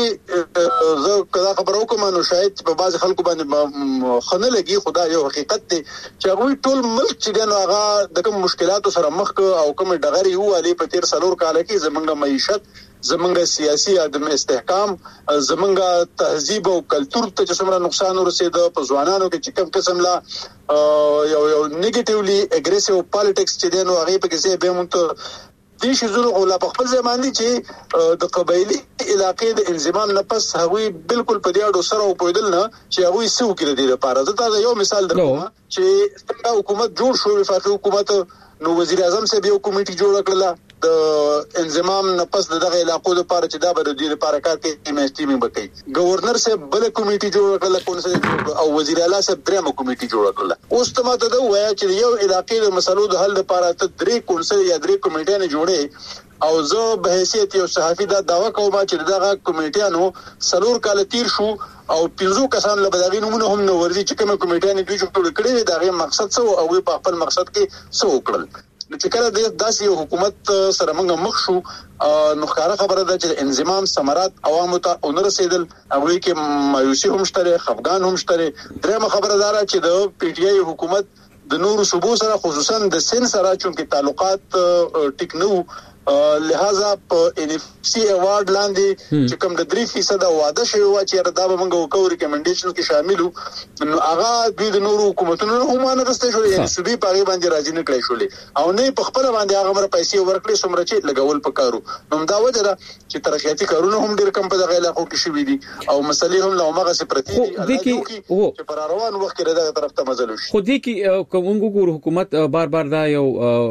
Speaker 8: اوی زه کدا خبرو کوم نو شاید په بعض خلکو باندې خنه لګي. خدای یو حقیقت دی چې اوی ټول ملک چې نو هغه د کوم مشکلاتو سره مخ او کوم ډغري وو علي په تیر سلور کال کې زمونږه معیشت زمونږه سیاسي عدم استحکام زمونږه تهذیب او کلچر ته چې څومره نقصان ورسېد په ځوانانو کې چې کوم قسم لا یو یو نیگیټیولی اګریسیو پالیټکس چې دینو هغه په کې به مونږ دې شزونو غولا په خپل ځای باندې چې د قبایلی علاقې د انضمام نه پس هغوی بالکل په دې اړه سره وپویدل نه چې هغوی سو کې د دې لپاره. زه دا یو مثال درکوم چې څنګه حکومت جوړ شو وفاقي حکومت نو وزیر اعظم صاحب یو کمیټي جوړ کړل د انضمام نه پس دغه علاقو لپاره چې دا به د دې لپاره کار کوي ایمسټیمینګ وکړي. گورنر صاحب بل کمیټي جوړ کړل کونسل او وزیر اعلی صاحب درېمه کمیټي جوړ کړل. اوس ته ماته دا وایي چې یو علاقې د مسلو د حل لپاره ته درې کونسل یا درې کمیټې نه جوړې او زه به حیثیت یو صحافي دا داوا کوم چې دغه کمیټیانو سلور کال تیر شو او پنځو کسان له بدغې نمونه هم نو ورځي چې کوم کمیټیانو دوی جوړ کړي دا غي مقصد څه او په خپل مقصد کې څه وکړل. نو چې کله د داسې یو حکومت سره موږ مخ شو نو ښکاره خبره ده چې انضمام ثمرات عوامو ته ونرسېدل. هغوی کې مایوسي هم شته خفګان هم شته. درېمه خبره دا چې د پی ټی آی حکومت د نورو صوبو سره خصوصا د سند سره چونکه تعلقات ټیک نه لہذا په ان اف سی ایوارډ لاندې چې کوم د درې فیصد واده شوی و چې دا به موږ وکړو ریکمنډیشن کې شامل نو هغه د نورو حکومتونو هم نه غوښته شو یعنی صوبې په غي باندې راځي نه کړی شولې او نه په خپل باندې هغه مر پیسې ورکړي څومره چې لګول پکارو. نو دا وجه ده چې ترقیاتي کارونه هم ډیر کم په دغه علاقو کې شوي دي او مسلې هم له مغه سپرتی دي چې پر روان وخت کې دغه طرف ته مزل وشي.
Speaker 1: خو دې کې کوم ګور حکومت بار بار دا یو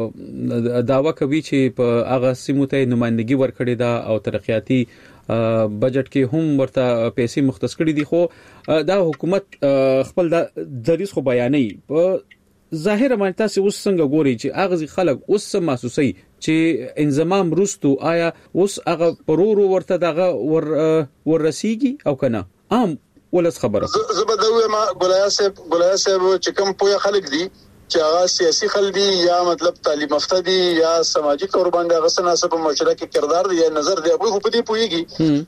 Speaker 1: داوا کوي چې په سیمو ته نمائندګي ورکړې ده او ترقیاتي بجټ کې هم ورته پیسې مختص کړې دي. خو دا حکومت خپل د دریس خو بیانې په ظاهر باندې تاسو اوس څنګه ګوري چې اغه خلک اوس محسوسي چې انضمام روستو آیا اوس هغه پرورو ورته دغه ور ورسیږي او کنه عام ولس خبره
Speaker 8: زبدوي ما ګولایا صاحب ګولایا صاحب چې کوم پوهه خلک دي چې هغه سیاسي خل دي یا مطلب تعلیم یافته دي یا سماجی تور باندې هغه سناسب په معاشره کې کردار دي یا نظر دی هغه په دې پويږي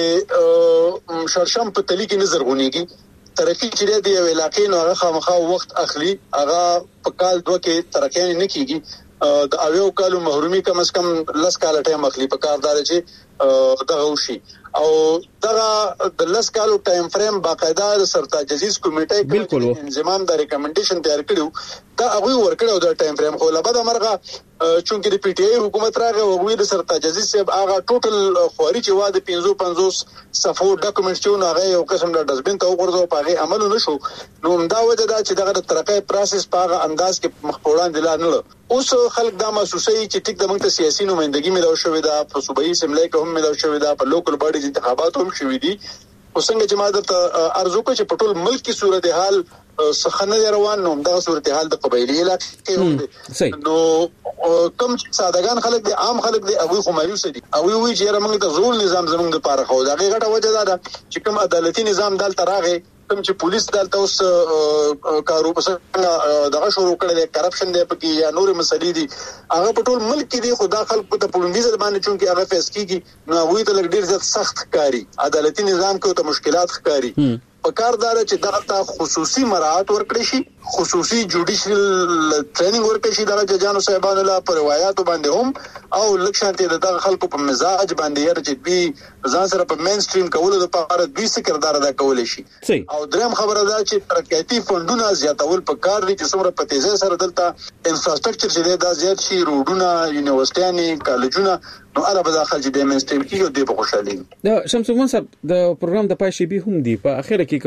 Speaker 8: چې شرشم په تلی کې نظر غونیږي ترقی چې دی یو علاقې نو هغه خامخا وخت اخلي هغه په کال دوه کې ترقی نه کیږي د اویو کالو محرومي کم از کم لس کال ټایم اخلي په کاردار چې دغه وشي او دغه د لس کالو ټایم فریم باقاعده د سرتاج عزیز کمیټه انضمام د ریکمنډیشن تیار کړو دا هغه ورکړو د ټایم فریم خو لبد مرغه چونکه د پی ټی آی حکومت راغی او وی د سرتاج عزیز صاحب هغه ټوټل خوري چې واده پنځه پنځوس صفو ډاکومنټ چې نو هغه یو قسم د ډسبین ته وګرځو په هغه عمل نشو. نو دا وجه دا چې دغه ترقې پروسس په هغه انداز کې مخ پوړان دي نه اوس خلک دا محسوسي چې ټیک د موږ سیاسي نمائندګي ملو شوې ده په صوبایي سملای کې هم ملو شوې ده په لوکل باډي انتخابات هم شوې دي. وسنګ چې ما د ارزو کو چې په ټول ملک کې صورتحال سخنه روان نو دغه صورتحال د قبایلی علاقې کې نو کم سادهګان خلک دي عام خلک دي هغه خو مایوس دي او وی چې موږ د زول نظام زموږ لپاره خو دا غټه وجه ده چې کوم عدالتي نظام دال تراغه کوم چې پولیس دلته اوس کارو په څنګه دغه شروع کړل دي کرپشن دی پکې یا نور مسلې دي هغه په ټول ملک کې دي خدا خلک په پولیس باندې چونکی هغه فیس کیږي نو وی ته لګ ډیر زیات سخت کاری عدالتي نظام کې ته مشکلات ښکاری په کاردار چې دغه خصوصي مراعات ورکړي شي خصوصي جوډیشل ټریننګ ورکړي شي د ججانو صاحبانو لا پر روایتو باندې هم او لکشانتي د خلکو په مزاج باندې یره چې دوی ځان سره په مین سټریم کولو لپاره دوی څه کردار ادا کولای شي او دریم خبره ده چې ترقیاتي فندونه زیاتول په کار دي چې څومره په تیزه سره دلته انفراستراکچر چې دا زیات شي روډونه یونیورسيټیانې کالجونه نو اله به داخل چې د مین سټریم کې دی په خوشالي
Speaker 1: د شمس الدین صاحب د پروګرام د پای شي به هم دی په اخر کې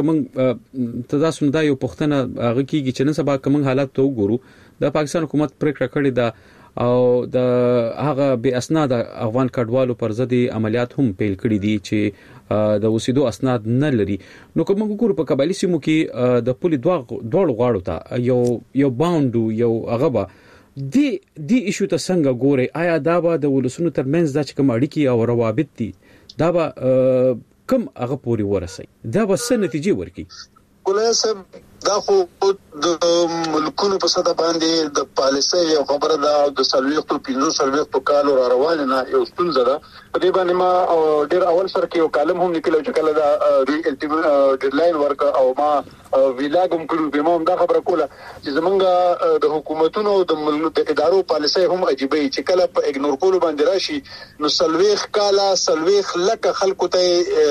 Speaker 1: کوم تداسم دا یو پښتنه هغه کېږي چې نن سبا کوم حالات ته وګورو د پاکستان حکومت پریکړه کړې ده او د هغه بے اسناد افغان کډوالو پر ضد عملیات هم پیل کړي دي چې د وسیدو اسناد نه لري نو کوم وګورو په قبایلی سیمو کې د پولی دوه دوه غواړو ته یو یو باوندو یو هغه دی دی ایشو ته څنګه ګوري آیا دا به د ولسونو ترمنځ د کوم اړیکی او روابط دي دا به کوم هغه پوری ورسي دا به څه نتیجې ورکي
Speaker 8: ګولای سم دا خو د ملکونو په ساده باندې د پالیسي یو خبره ده د سلويختو پینځو سلويختو کالو را روان نه یو ستونزه ده په دې باندې ما ډېر اول سره کې یو کالم هم لیکلو چې کله دا ری الټیمیټ ډیډلاین ورک او ما ویلاګم کړو به ما دا خبره کوله چې زمونږ د حکومتونو د ملک د ادارو پالیسي هم عجیبه چې کله په اګنور کولو باندې راشي نو سلويخ کالا سلويخ لکه خلکو ته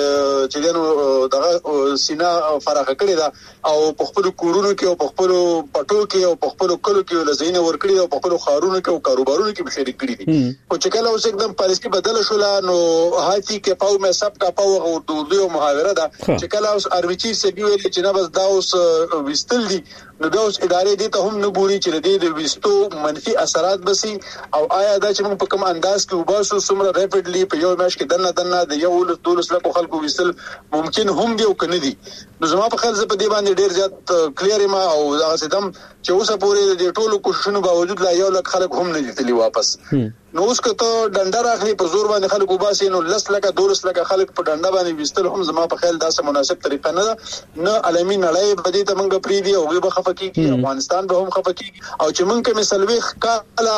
Speaker 8: چې دنو دغه سینا فراخ کړی دا او په خپل کورونو کې او په خپل پټو کې او په خپل کلو کې لزینه ور کړی او په خپل خارونو کې او کاروبارونو کې شریک کړی دي او چې کله اوس एकदम پالیسي بدل شول نو هاتی کې پاو مې سب کا پاو او د دوی محاوره ده چې کله اوس ارویچی سګي ویل چې نه بس دا اوس وستل دي نو دا اوس ادارې دي ته هم نه ګوري چې د دې وستو منفي اثرات بسي او آیا دا چې موږ په کوم انداز کې وباسو سمره ریپیډلی په یو میاش کې دنه دنه د یو ول دولس لکه خلکو وستل ممکن هم دی او کنه دي نو زما په خیال ز په دې باندې ډیر زیات کلیر ما او دا سدم چې اوسه پورې د ټولو کوششونو باوجود لا یو لک خلک هم نه دي واپس نو اوس کته ډنډر اخلي په زور باندې خلک وباسي نو لس لکه دولس لکه خلک په ډنډه باندې وستل هم زما په خیال دا سم مناسب طریقه نه ده نه عالمي نړۍ بدی ته منګه پری دی او به خفقي افغانستان به هم خفقي او چې منګه مثلوي کاله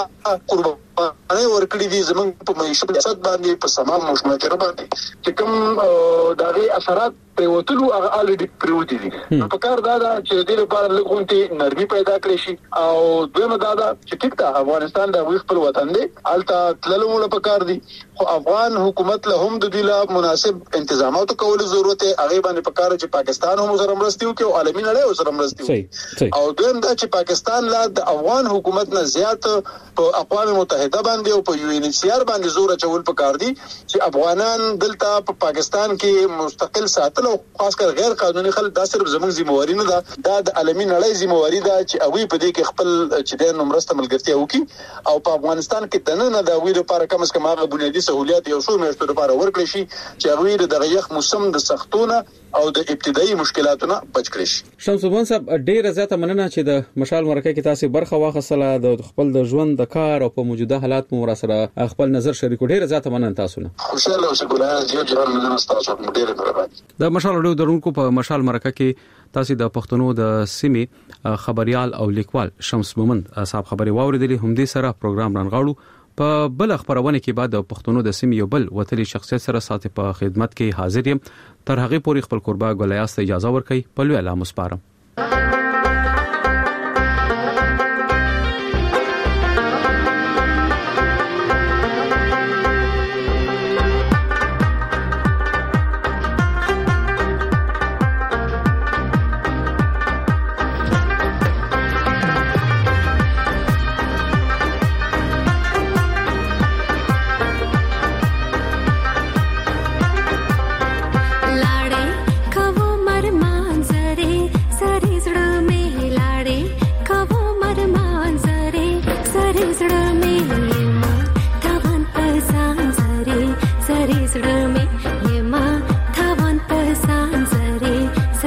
Speaker 8: قرباني ورکړي دي زمونږ په معیشت سیاست باندې په سمام مشمکر باندې چې کوم دغه اثرات په وټلو هغه الډی پروتي دي په کار دا چې د لپاره لګونتي نرمي پیدا کړی شي او دویمه دا چې ټیک ته افغانستان د خپل وطن دی الته تللو له پکار دي خو افغان حکومت له هم د دې له مناسب تنظیمات کول ضرورت هغه باندې پکار چې پاکستان هم سره مرستي وکړي او عالمي نړۍ سره مرستي وکړي او دویم دا چې پاکستان لا د افغان حکومت نه زیات په اقوام متحده باندې او په یو ان ایچ سی آر باندې زور چول پکار دي چې افغانان دلته په پاکستان کې مستقل ساتل او خاص کر غیر قانوني خلک دا صرف زموږ ذمہواری نه ده دا د عالمي نړۍ ذمہواری ده چې اوی په دې کې خپل چې د نمرسته ملګرتیا وکړي او په افغانستان کې دنه نه دا وی لپاره کم از کم هغه بنیادی سہولیات یو څو میاشتو لپاره ورکړي شي چې هغه د غیخ موسم د سختونه او د ابتدایي مشکلاتونو بچ کړي شي
Speaker 1: شمس الدین صاحب ډیره زیاته مننه چې د مشال مرکه کې تاسو برخه واخصله د خپل د ژوند د کار او په موجوده حالات مو سره خپل نظر شریکو ډیره زیاته مننه تاسو نه
Speaker 8: خوشاله اوسئ ګلای چې جوړ مننه تاسو ډیره مهرباني
Speaker 1: د مشال اډو درونکو په مشال مرکه کې تاسو د پښتنو د سیمې خبريال او لیکوال شمس مومند صاحب خبري واوریدلې هم دې سره پروګرام رانغاړو په بل خبرونه کې بعد د پښتنو د سیمې یو بل وتلی شخصیت سره ساتي په خدمت کې حاضر یم تر هغه پورې خپل قربا ګلیاست اجازه ورکړي په لوی الله مسپارم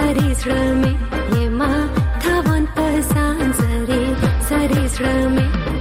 Speaker 10: Sare, sare, sare, sare, sare,